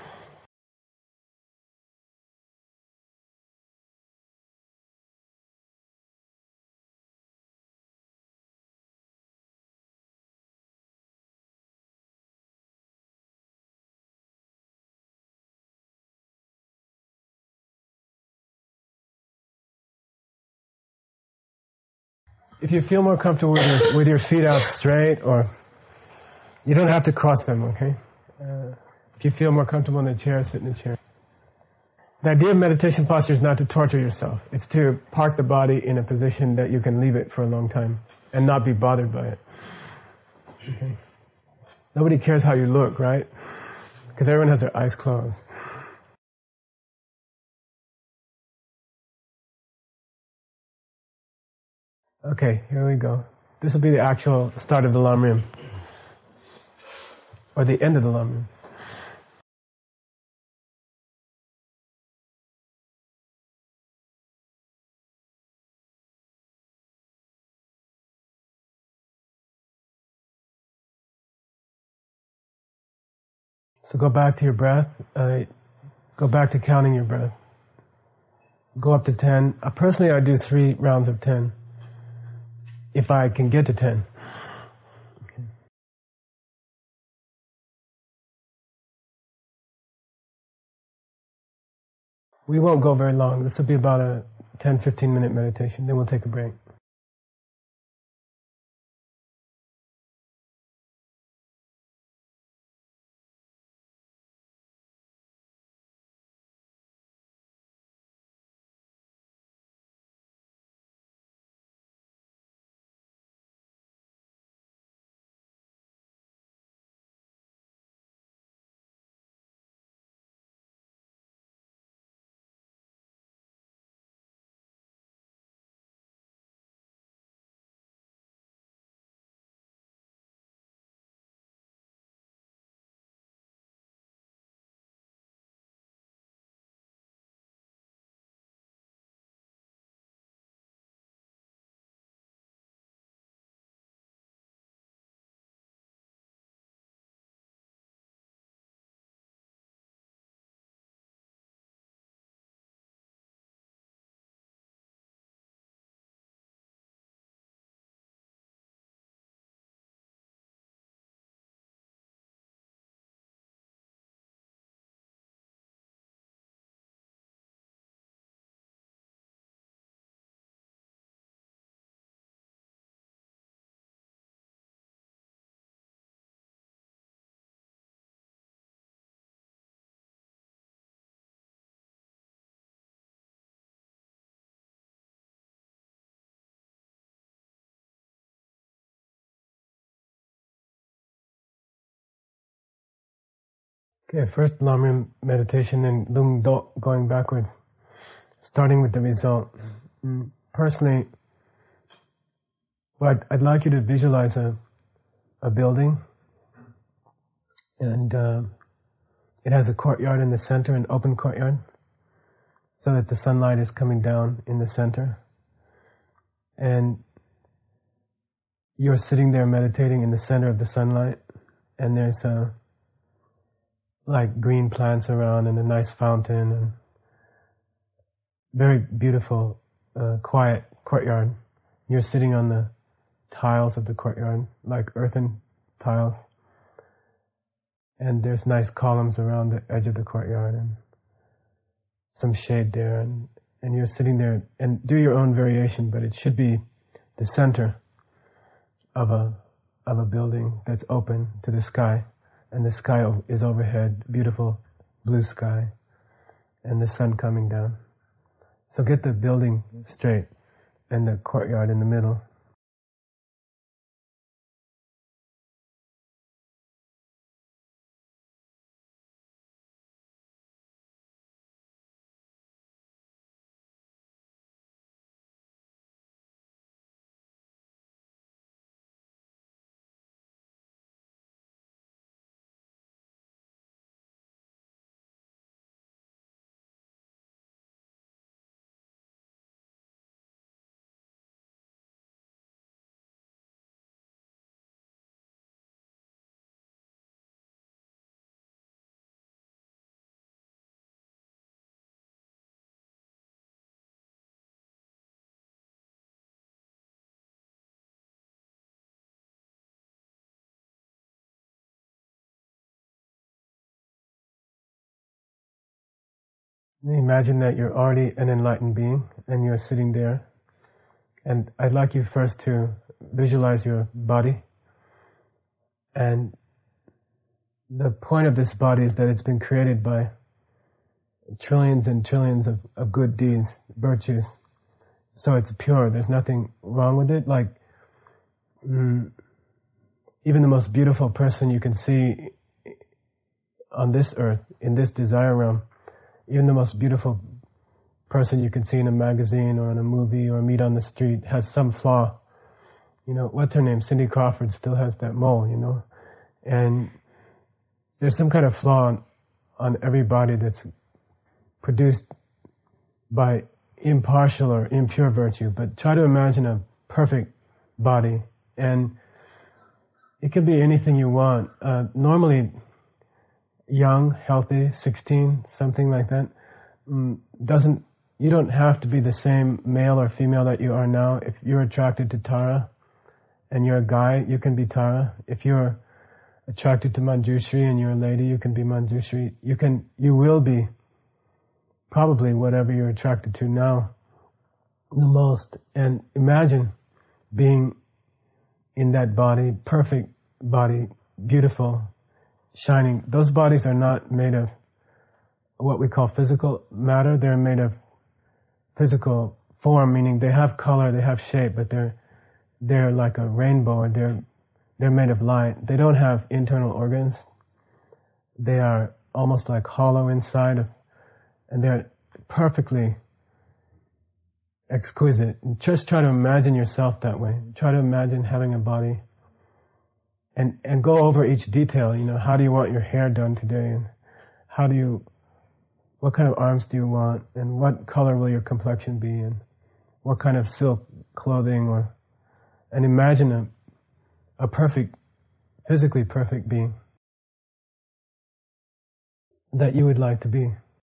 If you feel more comfortable with your, with your feet out straight, or you don't have to cross them, okay? Uh, if you feel more comfortable in the chair, sit in the chair. The idea of meditation posture is not to torture yourself. It's to park the body in a position that you can leave it for a long time and not be bothered by it. Okay? Nobody cares how you look, right? Because everyone has their eyes closed. Okay, here we go. This will be the actual start of the Lam Rim. Or the end of the Lam Rim. So go back to your breath. Uh, go back to counting your breath. Go up to ten. Uh, personally, I do three rounds of ten. If I can get to ten. Okay. We won't go very long. This will be about a ten, fifteen minute meditation. Then we'll take a break. Okay, first Lam Rim meditation and Lung Do, going backwards. Starting with the result. Mm, Personally, well, I'd, I'd like you to visualize a, a building, and uh, it has a courtyard in the center, an open courtyard, so that the sunlight is coming down in the center. And you're sitting there meditating in the center of the sunlight, and there's uh, like green plants around and a nice fountain and very beautiful, uh, quiet courtyard. You're sitting on the tiles of the courtyard, like earthen tiles. And there's nice columns around the edge of the courtyard and some shade there. And, and you're sitting there and do your own variation, but it should be the center of a, of a building that's open to the sky. And the sky is overhead, beautiful blue sky, and the sun coming down. So get the building straight and the courtyard in the middle. Imagine that you're already an enlightened being and you're sitting there. And I'd like you first to visualize your body. And the point of this body is that it's been created by trillions and trillions of, of good deeds, virtues. So it's pure. There's nothing wrong with it. Like, mm, even the most beautiful person you can see on this earth, in this desire realm, even the most beautiful person you can see in a magazine or in a movie or meet on the street has some flaw. You know, what's her name? Cindy Crawford still has that mole, you know. And there's some kind of flaw on, on every body that's produced by impartial or impure virtue. But try to imagine a perfect body. And it can be anything you want. Uh, normally, young, healthy, sixteen, something like that, um, doesn't, you don't have to be the same male or female that you are now. If you're attracted to Tara and you're a guy, you can be Tara. If you're attracted to Manjushri and you're a lady, you can be Manjushri. You can, you will be probably whatever you're attracted to now the most. And imagine being in that body, perfect body, beautiful, shining. Those bodies are not made of what we call physical matter. They're made of physical form, meaning they have color, they have shape, but they're they're like a rainbow, or they're they're made of light. They don't have internal organs. They are almost like hollow inside, of, and they're perfectly exquisite. Just try to imagine yourself that way. Try to imagine having a body. And and go over each detail, you know, how do you want your hair done today, and how do you, what kind of arms do you want, and what color will your complexion be, and what kind of silk clothing, or, and imagine a, a perfect, physically perfect being that you would like to be.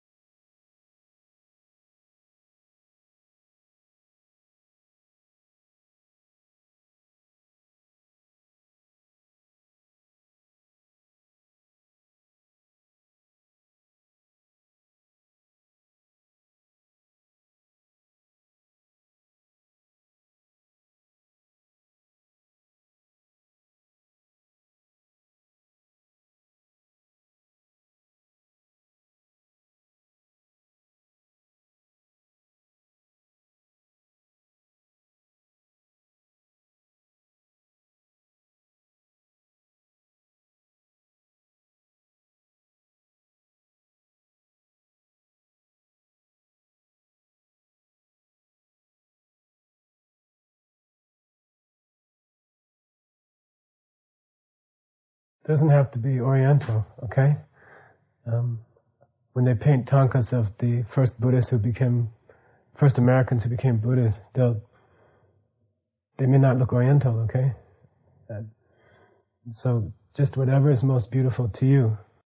It doesn't have to be Oriental, okay? Um, when they paint tankas of the first Buddhists who became, first Americans who became Buddhists, they'll, they may not look Oriental, okay? And so just whatever is most beautiful to you.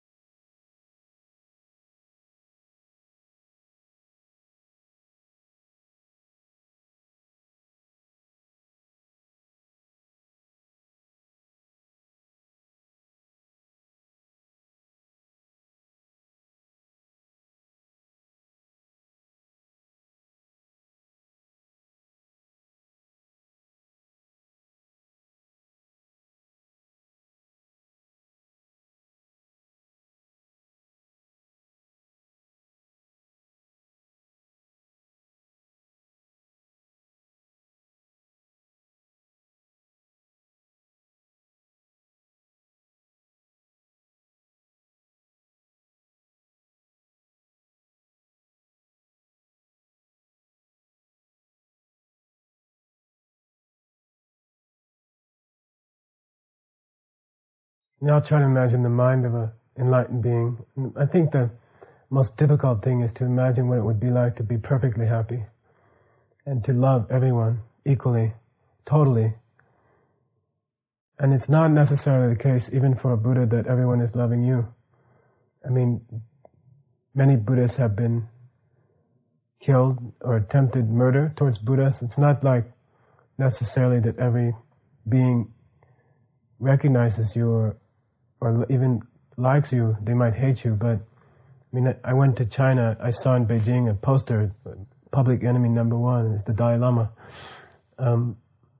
Now try to imagine the mind of an enlightened being. I think the most difficult thing is to imagine what it would be like to be perfectly happy and to love everyone equally, totally. And it's not necessarily the case even for a Buddha that everyone is loving you. I mean, many Buddhists have been killed or attempted murder towards Buddhas. It's not like necessarily that every being recognizes you or or even likes you. They might hate you, but I mean, I went to China, I saw in Beijing a poster, public enemy number one is the Dalai Lama. Um,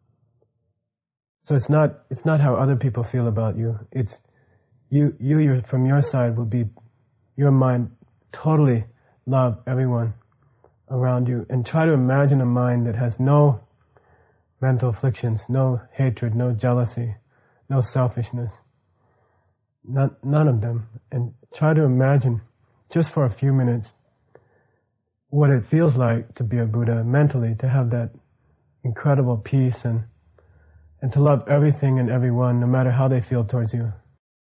so it's not, it's not how other people feel about you. It's, you, you your, from your side will be, your mind totally love everyone around you, and try to imagine a mind that has no mental afflictions, no hatred, no jealousy, no selfishness. None, none of them. And try to imagine, just for a few minutes, what it feels like to be a Buddha mentally, to have that incredible peace and and to love everything and everyone, no matter how they feel towards you.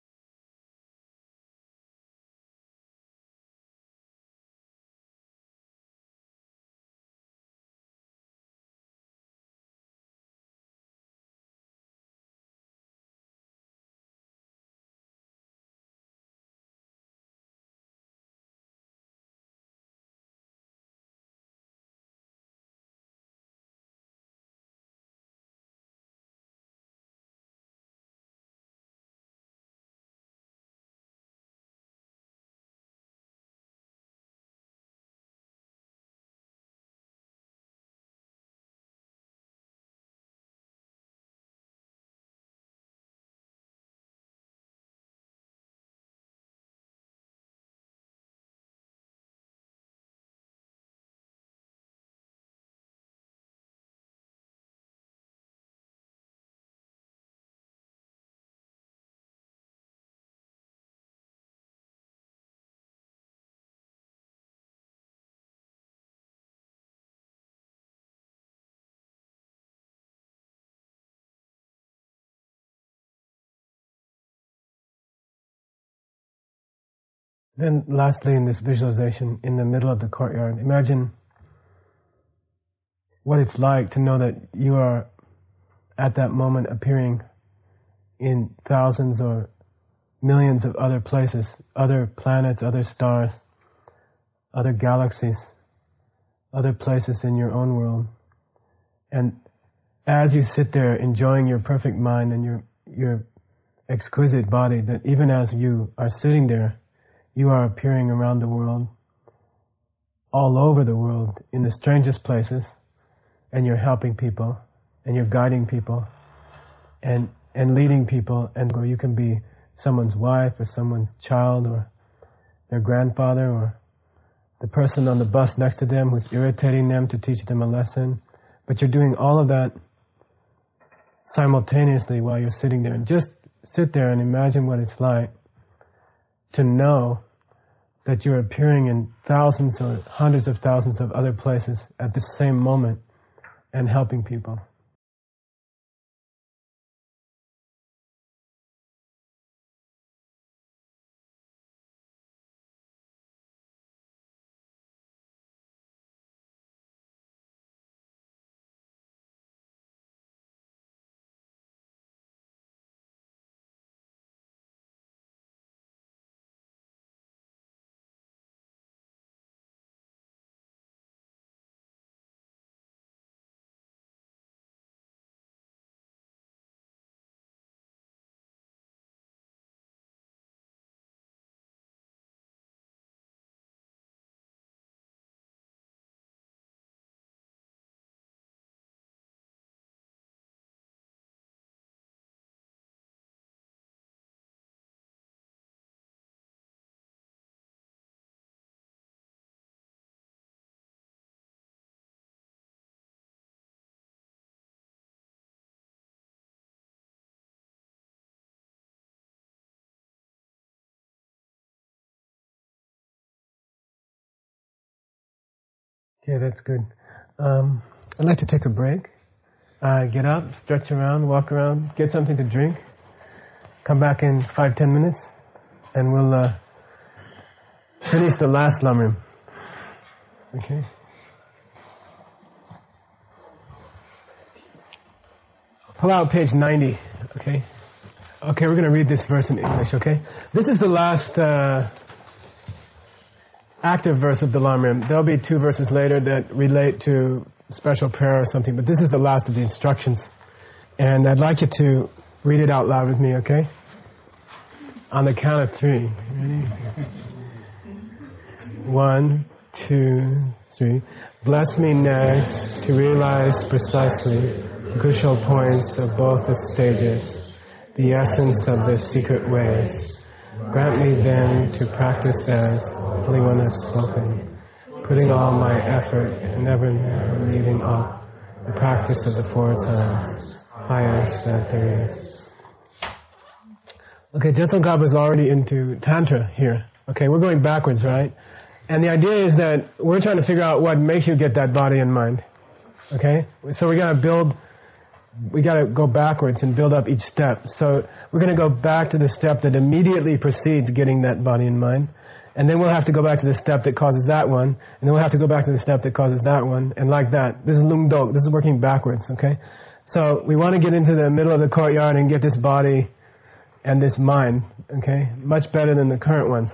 Then lastly, in this visualization, in the middle of the courtyard, imagine what it's like to know that you are at that moment appearing in thousands or millions of other places, other planets, other stars, other galaxies, other places in your own world. And as you sit there enjoying your perfect mind and your your exquisite body, that even as you are sitting there, you are appearing around the world, all over the world, in the strangest places, and you're helping people, and you're guiding people, and and leading people, and or you can be someone's wife, or someone's child, or their grandfather, or the person on the bus next to them who's irritating them to teach them a lesson. But you're doing all of that simultaneously while you're sitting there. And just sit there and imagine what it's like to know that you're appearing in thousands or hundreds of thousands of other places at the same moment and helping people. Yeah, that's good. Um, I'd like to take a break. Uh, get up, stretch around, walk around, get something to drink. Come back in five, ten minutes, and we'll uh, finish the last lamrim. Okay? Pull out page ninety. Okay? Okay, we're going to read this verse in English, okay? This is the last uh, active verse of the lamrim. There'll be two verses later that relate to special prayer or something, but this is the last of the instructions. And I'd like you to read it out loud with me, okay? On the count of three. Ready? One, two, three. Bless me next to realize precisely the crucial points of both the stages, the essence of the secret ways. Grant me then to practice as Holy One has spoken, putting all my effort and never leaving off the practice of the four times, highest that there is. Okay, Jetsun is already into Tantra here. Okay, we're going backwards, right? And the idea is that we're trying to figure out what makes you get that body and mind. Okay? So we gotta build, we gotta go backwards and build up each step. So we're gonna go back to the step that immediately precedes getting that body and mind. And then we'll have to go back to the step that causes that one. And then we'll have to go back to the step that causes that one. And like that. This is Lung Dok. This is working backwards, okay? So we want to get into the middle of the courtyard and get this body and this mind, okay? Much better than the current ones.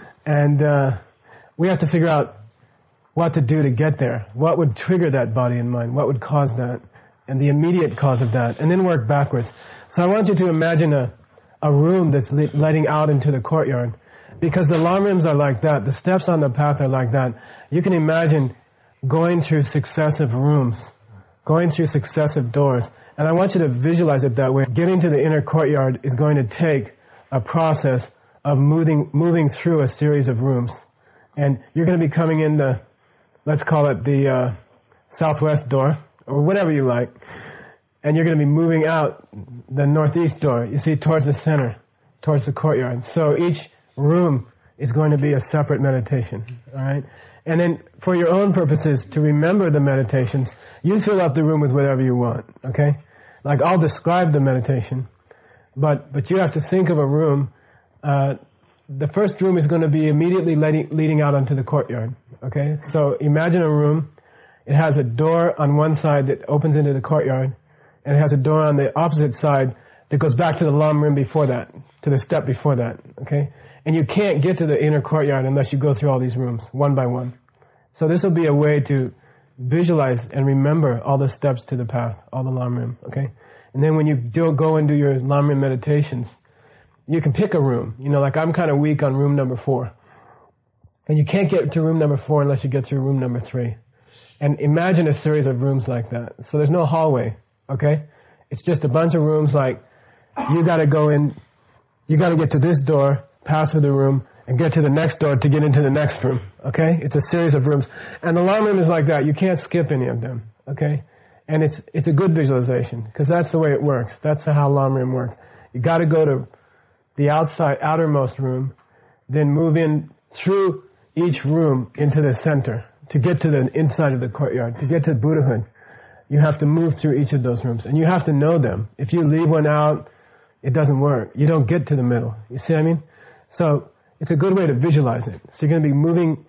And uh, we have to figure out what to do to get there. What would trigger that body and mind? What would cause that? And the immediate cause of that. And then work backwards. So I want you to imagine a, a room that's le- letting out into the courtyard. Because the lamrims are like that. The steps on the path are like that. You can imagine going through successive rooms. Going through successive doors. And I want you to visualize it that way. Getting to the inner courtyard is going to take a process of moving moving through a series of rooms. And you're going to be coming in the, let's call it the uh, southwest door, or whatever you like. And you're going to be moving out the northeast door, you see, towards the center, towards the courtyard. So each room is going to be a separate meditation, all right? And then for your own purposes, to remember the meditations, you fill up the room with whatever you want, okay? Like I'll describe the meditation, but but you have to think of a room. Uh, the first room is going to be immediately leading, leading out onto the courtyard, okay? So imagine a room. It has a door on one side that opens into the courtyard, and it has a door on the opposite side that goes back to the lam rim before that, to the step before that, okay? And you can't get to the inner courtyard unless you go through all these rooms, one by one. So this will be a way to visualize and remember all the steps to the path, all the lam rim, okay? And then when you do go and do your lam rim meditations, you can pick a room. You know, like I'm kind of weak on room number four. And you can't get to room number four unless you get through room number three. And imagine a series of rooms like that. So there's no hallway, okay? It's just a bunch of rooms like, you gotta go in, you gotta get to this door, pass through the room, and get to the next door to get into the next room, okay? It's a series of rooms. And the lam rim is like that. You can't skip any of them, okay? And it's it's a good visualization, because that's the way it works. That's how lam rim works. You gotta go to the outside, outermost room, then move in through each room into the center to get to the inside of the courtyard, to get to Buddhahood. You have to move through each of those rooms, and you have to know them. If you leave one out, it doesn't work. You don't get to the middle. You see what I mean? So it's a good way to visualize it. So you're going to be moving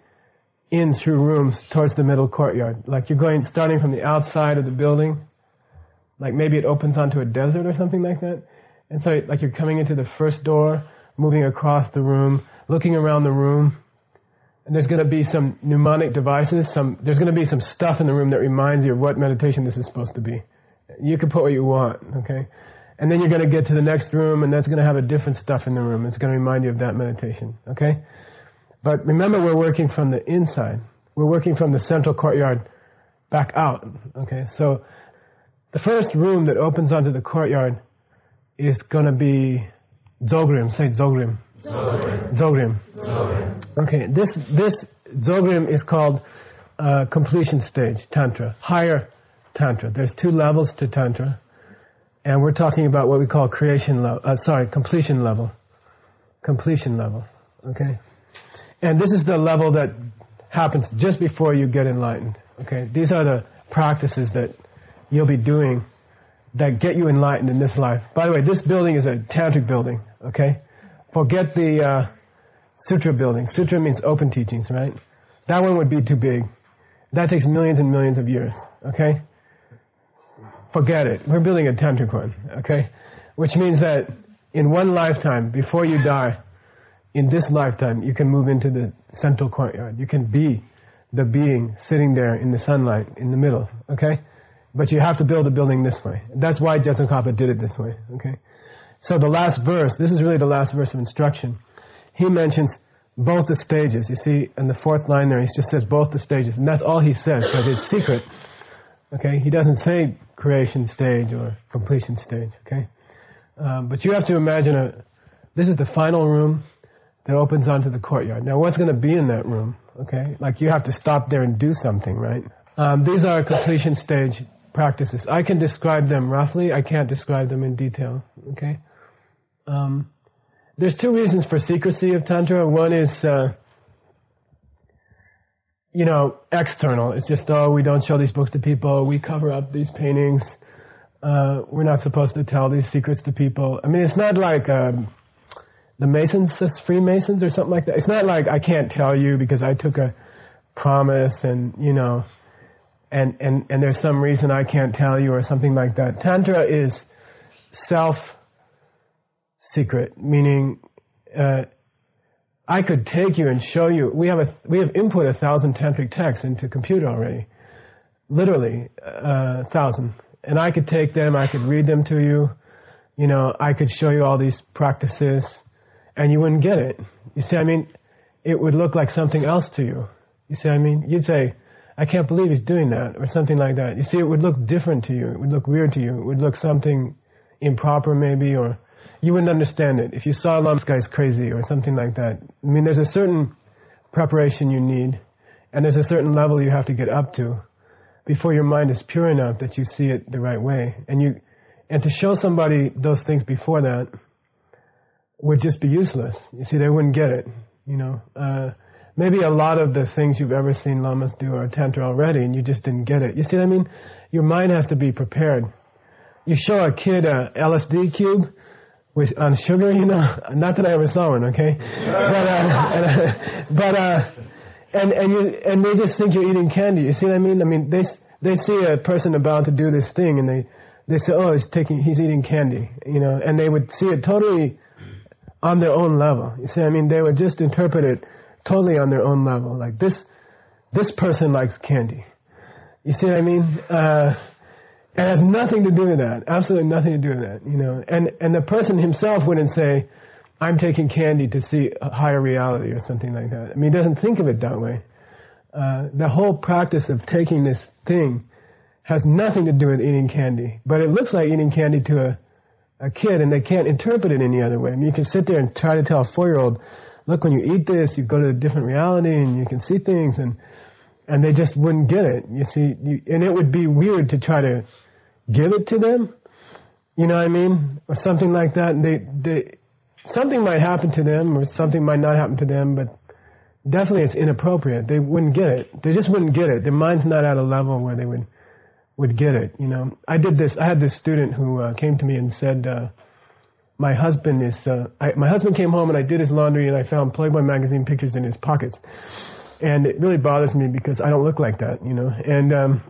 in through rooms towards the middle courtyard. Like you're going, starting from the outside of the building, like maybe it opens onto a desert or something like that. And so like you're coming into the first door, moving across the room, looking around the room, and there's going to be some mnemonic devices, some, there's going to be some stuff in the room that reminds you of what meditation this is supposed to be. You can put what you want, okay? And then you're going to get to the next room, and that's going to have a different stuff in the room. It's going to remind you of that meditation, okay? But remember, we're working from the inside. We're working from the central courtyard back out, okay? So the first room that opens onto the courtyard is going to be Dzogrim. Say Dzogrim. Dzogrim. Dzogrim. Dzogrim. Okay, this this Dzogrim is called uh, completion stage, Tantra, higher Tantra. There's two levels to Tantra. And we're talking about what we call creation level, uh, sorry, completion level. Completion level, okay? And this is the level that happens just before you get enlightened, okay? These are the practices that you'll be doing that get you enlightened in this life. By the way, this building is a tantric building, okay? Forget the uh, sutra building. Sutra means open teachings, right? That one would be too big. That takes millions and millions of years, okay? Forget it. We're building a tantric one, okay? Which means that in one lifetime, before you die, in this lifetime, you can move into the central courtyard. You can be the being sitting there in the sunlight, in the middle, okay? But you have to build a building this way. That's why Jetsun did it this way, okay? So the last verse, this is really the last verse of instruction. He mentions both the stages. You see, in the fourth line there, he just says both the stages. And that's all he says, because it's secret. Okay? He doesn't say creation stage or completion stage. Okay? Um, but you have to imagine a, this is the final room that opens onto the courtyard. Now, what's going to be in that room? Okay? Like, you have to stop there and do something, right? Um, these are completion stage practices. I can describe them roughly. I can't describe them in detail. Okay? Um, there's two reasons for secrecy of Tantra. One is, uh, you know, external. It's just, oh, we don't show these books to people. We cover up these paintings. Uh, we're not supposed to tell these secrets to people. I mean, it's not like um, the Masons, Freemasons or something like that. It's not like I can't tell you because I took a promise and, you know, and, and, and there's some reason I can't tell you or something like that. Tantra is self-secret, meaning uh, I could take you and show you. We have a, we have input a thousand tantric texts into computer already. Literally, a uh, thousand. And I could take them, I could read them to you, you know, I could show you all these practices, and you wouldn't get it. You see, I mean, it would look like something else to you. You see, I mean, you'd say, I can't believe he's doing that, or something like that. You see, it would look different to you, it would look weird to you, it would look something improper maybe, or you wouldn't understand it. If you saw, this guy's crazy, or something like that. I mean, there's a certain preparation you need, and there's a certain level you have to get up to before your mind is pure enough that you see it the right way. And you, and to show somebody those things before that would just be useless. You see, they wouldn't get it, you know. Uh, maybe a lot of the things you've ever seen lamas do are Tantra already, and you just didn't get it. You see what I mean? Your mind has to be prepared. You show a kid a L S D cube with, on sugar, you know, not that I ever saw one, okay? But, uh, and, uh, but, uh, And and you and they just think you're eating candy. You see what I mean? I mean, they they see a person about to do this thing, and they they say, oh, he's taking he's eating candy, you know, and they would see it totally on their own level. You see what I mean? They would just interpret it totally on their own level, like this this person likes candy. You see what I mean? Uh, it has nothing to do with that. Absolutely nothing to do with that. You know, and and the person himself wouldn't say, I'm taking candy to see a higher reality or something like that. I mean, he doesn't think of it that way. Uh, the whole practice of taking this thing has nothing to do with eating candy. But it looks like eating candy to a, a kid, and they can't interpret it any other way. I mean, you can sit there and try to tell a four-year-old, look, when you eat this, you go to a different reality and you can see things, and and they just wouldn't get it. You see, you, and it would be weird to try to give it to them, you know what I mean? Or something like that. And they, they, something might happen to them, or something might not happen to them, but definitely it's inappropriate. They wouldn't get it. They just wouldn't get it. Their mind's not at a level where they would would get it, you know. I did this, I had this student who uh, came to me and said, uh, my husband is, uh, I, my husband came home and I did his laundry and I found Playboy magazine pictures in his pockets. And it really bothers me because I don't look like that, you know. And um,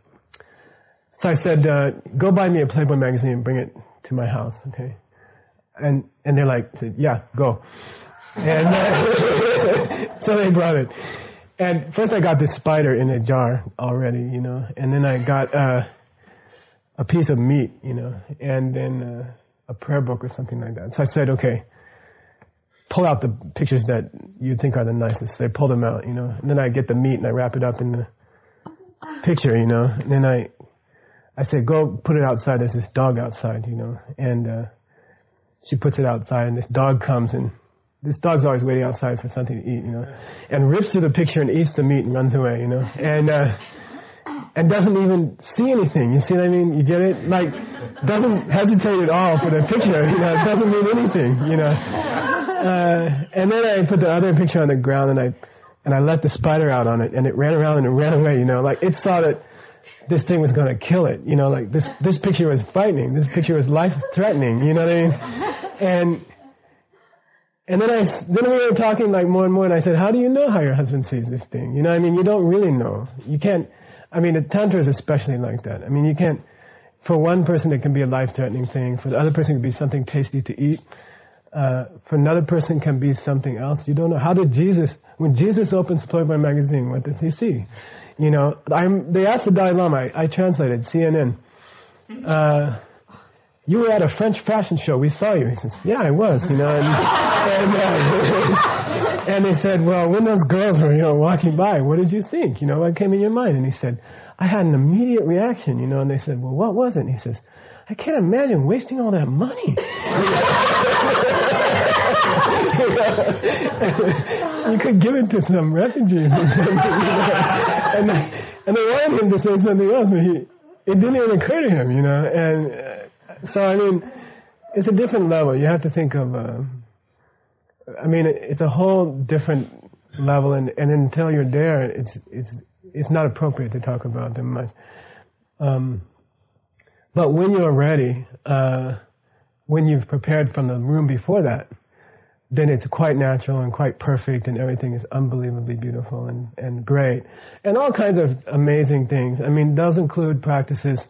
so I said, uh, go buy me a Playboy magazine and bring it to my house, okay? And and they're like, yeah, go. And uh, so they brought it. And first I got this spider in a jar already, you know, and then I got uh, a piece of meat, you know, and then uh, a prayer book or something like that. So I said, okay, pull out the pictures that you think are the nicest. They pull them out, you know, and then I get the meat and I wrap it up in the picture, you know, and then I I said, go put it outside. There's this dog outside, you know, and uh, she puts it outside, and this dog comes, and this dog's always waiting outside for something to eat, you know, and rips through the picture and eats the meat and runs away, you know, and uh, and doesn't even see anything. You see what I mean? You get it? Like, doesn't hesitate at all for the picture, you know, it doesn't mean anything, you know. Uh, and then I put the other picture on the ground, and I and I let the spider out on it, and it ran around and it ran away, you know, like it saw that this thing was going to kill it, you know, like this this picture was frightening, this picture was life-threatening, you know what I mean? And and then I then we were talking like more and more, and I said, how do you know how your husband sees this thing? You know what I mean? You don't really know. You can't, I mean, the Tantra is especially like that. I mean, you can't, for one person it can be a life-threatening thing, for the other person it can be something tasty to eat, uh, for another person can be something else. You don't know. How did Jesus, when Jesus opens Playboy magazine, what does he see? You know, I'm, they asked the Dalai Lama, I, I translated C N N, uh, you were at a French fashion show. We saw you. He says, yeah, I was, you know. And, and, uh, and they said, well, when those girls were, you know, walking by, what did you think? You know, what came in your mind? And he said, I had an immediate reaction, you know. And they said, well, what was it? And he says, I can't imagine wasting all that money. You could give it to some refugees or something, you know? and, they, and they wanted him to say something else, but he, it didn't even occur to him, you know. And uh, so, I mean, it's a different level. You have to think of, uh, I mean, it, it's a whole different level, and, and until you're there, it's it's it's not appropriate to talk about them much. Um, but when you're ready, uh, when you've prepared from the room before that, then it's quite natural and quite perfect, and everything is unbelievably beautiful and, and great. And all kinds of amazing things. I mean, those include practices.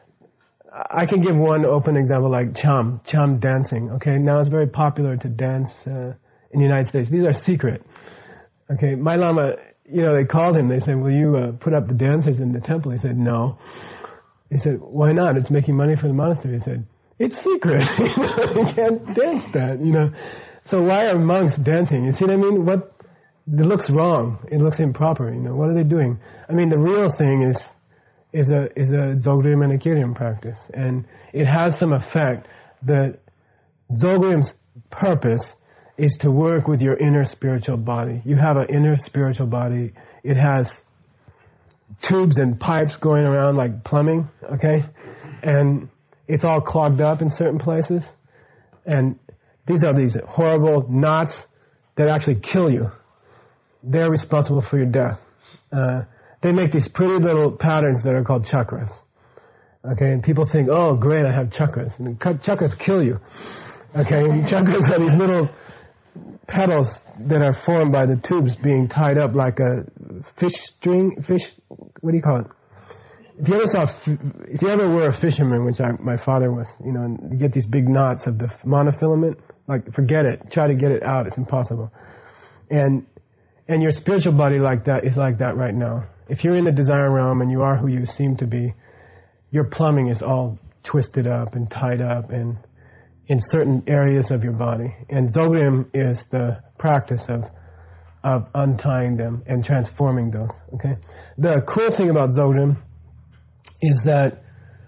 I can give one open example like Cham, Cham dancing. Okay, now it's very popular to dance uh, in the United States. These are secret. Okay, my Lama, you know, they called him. They said, will you uh, put up the dancers in the temple? He said, no. He said, why not? It's making money for the monastery. He said, it's secret. You can't dance that, you know. So why are monks dancing? You see what I mean? What, it looks wrong. It looks improper, you know. What are they doing? I mean, the real thing is, is a, is a Dzogrim and a Kirim practice. And it has some effect. The Dzogrim's purpose is to work with your inner spiritual body. You have an inner spiritual body. It has tubes and pipes going around like plumbing, okay? And it's all clogged up in certain places. And these are these horrible knots that actually kill you. They're responsible for your death. Uh, they make these pretty little patterns that are called chakras. Okay, and people think, oh, great, I have chakras. And chakras kill you. Okay, and chakras are these little petals that are formed by the tubes being tied up like a fish string, fish, what do you call it? If you ever saw, if you ever were a fisherman, which I, my father was, you know, and you get these big knots of the monofilament, like, forget it. Try to get it out. It's impossible. And, and your spiritual body like that is like that right now. If you're in the desire realm and you are who you seem to be, your plumbing is all twisted up and tied up and in certain areas of your body. And Dzogrim is the practice of, of untying them and transforming those, okay? The cool thing about Dzogrim is that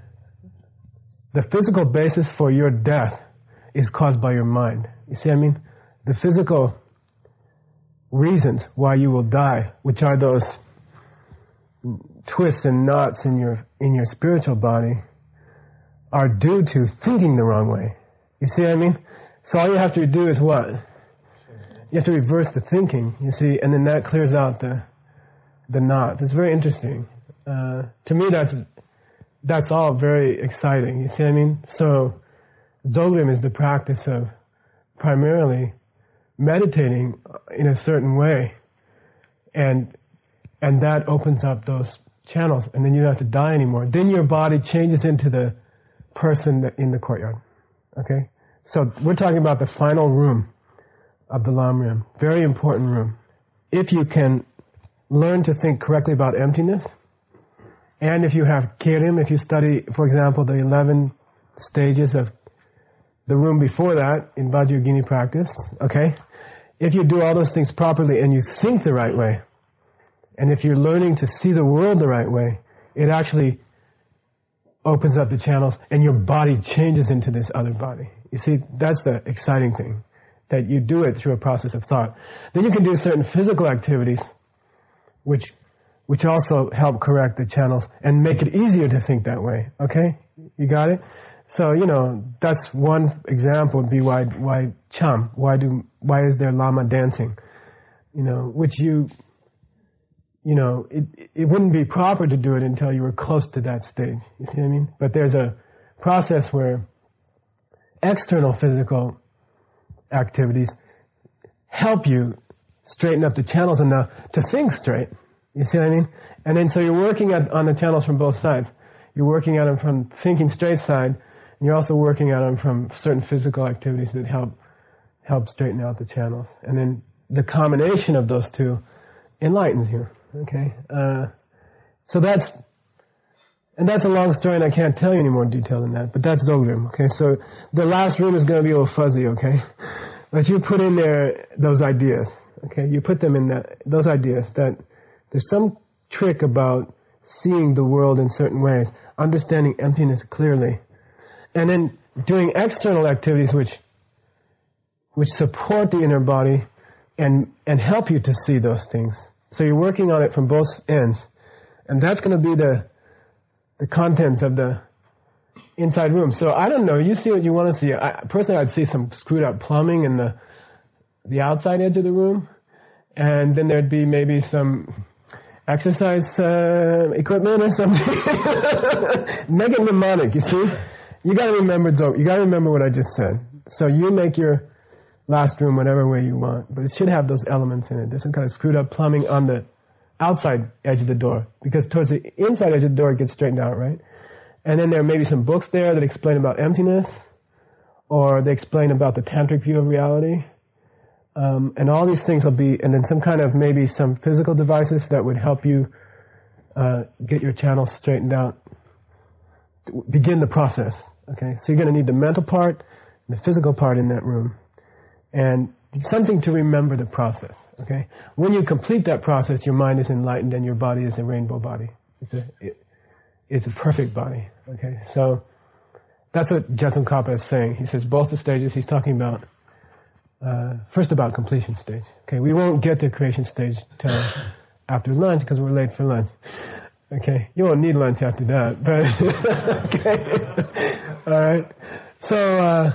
the physical basis for your death is caused by your mind. You see what I mean? The physical reasons why you will die, which are those twists and knots in your in your spiritual body, are due to thinking the wrong way. You see what I mean? So all you have to do is what? You have to reverse the thinking, you see, and then that clears out the the knots. It's very interesting. Uh, to me, that's that's all very exciting. You see what I mean? So Dzogrim is the practice of primarily meditating in a certain way, and and that opens up those channels, and then you don't have to die anymore. Then your body changes into the person that in the courtyard. Okay? So we're talking about the final room of the Lam Rim. Very important room. If you can learn to think correctly about emptiness, and if you have Kirim, if you study, for example, the eleven stages of the room before that in Vajrayogini practice, okay? If you do all those things properly and you think the right way, and if you're learning to see the world the right way, it actually opens up the channels and your body changes into this other body. You see, that's the exciting thing, that you do it through a process of thought. Then you can do certain physical activities which which also help correct the channels and make it easier to think that way. Okay? You got it? So, you know, that's one example would be why, why Cham, why do, why is there Lama dancing? You know, which you, you know, it, it wouldn't be proper to do it until you were close to that stage. You see what I mean? But there's a process where external physical activities help you straighten up the channels enough to think straight. You see what I mean? And then so you're working at, on the channels from both sides. You're working at them from thinking straight side, and you're also working at them from certain physical activities that help help straighten out the channels. And then the combination of those two enlightens you. Okay? Uh, so that's And that's a long story, and I can't tell you any more detail than that, but that's Dzogchen, okay? So the last room is going to be a little fuzzy, okay? But you put in there those ideas, okay? You put them in that, those ideas, that there's some trick about seeing the world in certain ways, understanding emptiness clearly, and then doing external activities which which support the inner body and and help you to see those things. So you're working on it from both ends, and that's going to be the the contents of the inside room. So I don't know, you see what you want to see. I, personally, I'd see some screwed up plumbing in the the outside edge of the room, and then there'd be maybe some exercise uh, equipment or something. Make it mnemonic, you see? You got to remember, you got to remember what I just said. So you make your last room whatever way you want, but it should have those elements in it. There's some kind of screwed up plumbing on the outside edge of the door, because towards the inside edge of the door it gets straightened out, right? And then there may be some books there that explain about emptiness, or they explain about the tantric view of reality. Um, and all these things will be, and then some kind of, maybe some physical devices that would help you uh, get your channels straightened out. Begin the process, okay? So you're going to need the mental part and the physical part in that room. And something to remember the process, okay? When you complete that process, your mind is enlightened and your body is a rainbow body. It's a, it, it's a perfect body, okay? So that's what Jetsun Kappa is saying. He says both the stages he's talking about. Uh, first about completion stage. Okay, we won't get to creation stage till after lunch because we're late for lunch. Okay, you won't need lunch after that, but okay. All right. So, uh,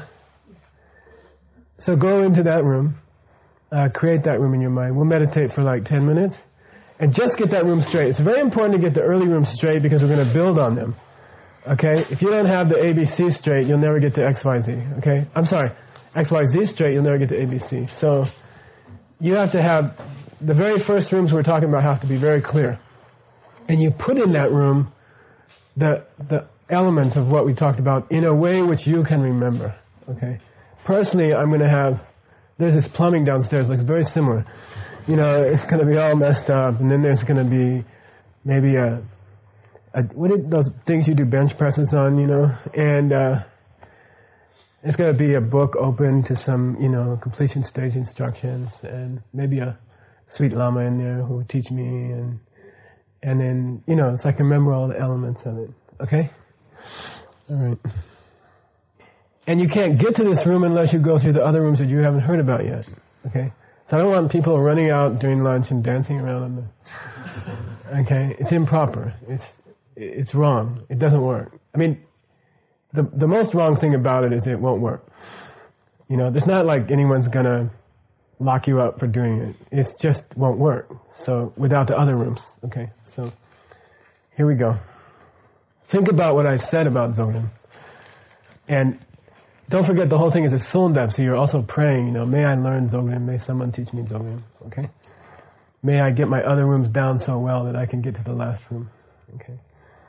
so go into that room, uh, create that room in your mind. We'll meditate for like ten minutes, and just get that room straight. It's very important to get the early rooms straight because we're going to build on them. Okay, if you don't have the A B C straight, you'll never get to X Y Z. Okay, I'm sorry. X Y Z straight, you'll never get to A B C. So you have to have, the very first rooms we're talking about have to be very clear. And you put in that room the the elements of what we talked about in a way which you can remember. Okay. Personally, I'm going to have, there's this plumbing downstairs, looks very similar. You know, it's going to be all messed up, and then there's going to be maybe a, a what are those things you do bench presses on, you know, and uh it's going to be a book open to some, you know, completion stage instructions, and maybe a sweet lama in there who will teach me, and and then, you know, so I can remember all the elements of it. Okay? All right. And you can't get to this room unless you go through the other rooms that you haven't heard about yet. Okay? So I don't want people running out during lunch and dancing around on the... Okay? It's improper. It's it's wrong. It doesn't work. I mean... The the most wrong thing about it is it won't work. You know, there's not like anyone's gonna lock you up for doing it. It just won't work. So, without the other rooms. Okay, so, here we go. Think about what I said about Dzogchen. And don't forget the whole thing is a Sundap, so you're also praying, you know, may I learn Dzogchen, may someone teach me Dzogchen, okay? May I get my other rooms down so well that I can get to the last room, okay?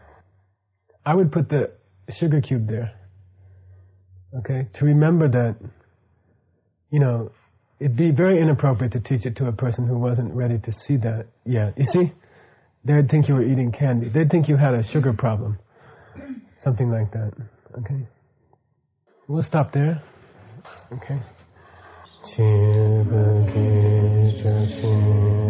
I would put the sugar cube there, okay, to remember that, you know, it'd be very inappropriate to teach it to a person who wasn't ready to see that yet. You see, they'd think you were eating candy. They'd think you had a sugar problem, something like that, okay? We'll stop there, okay?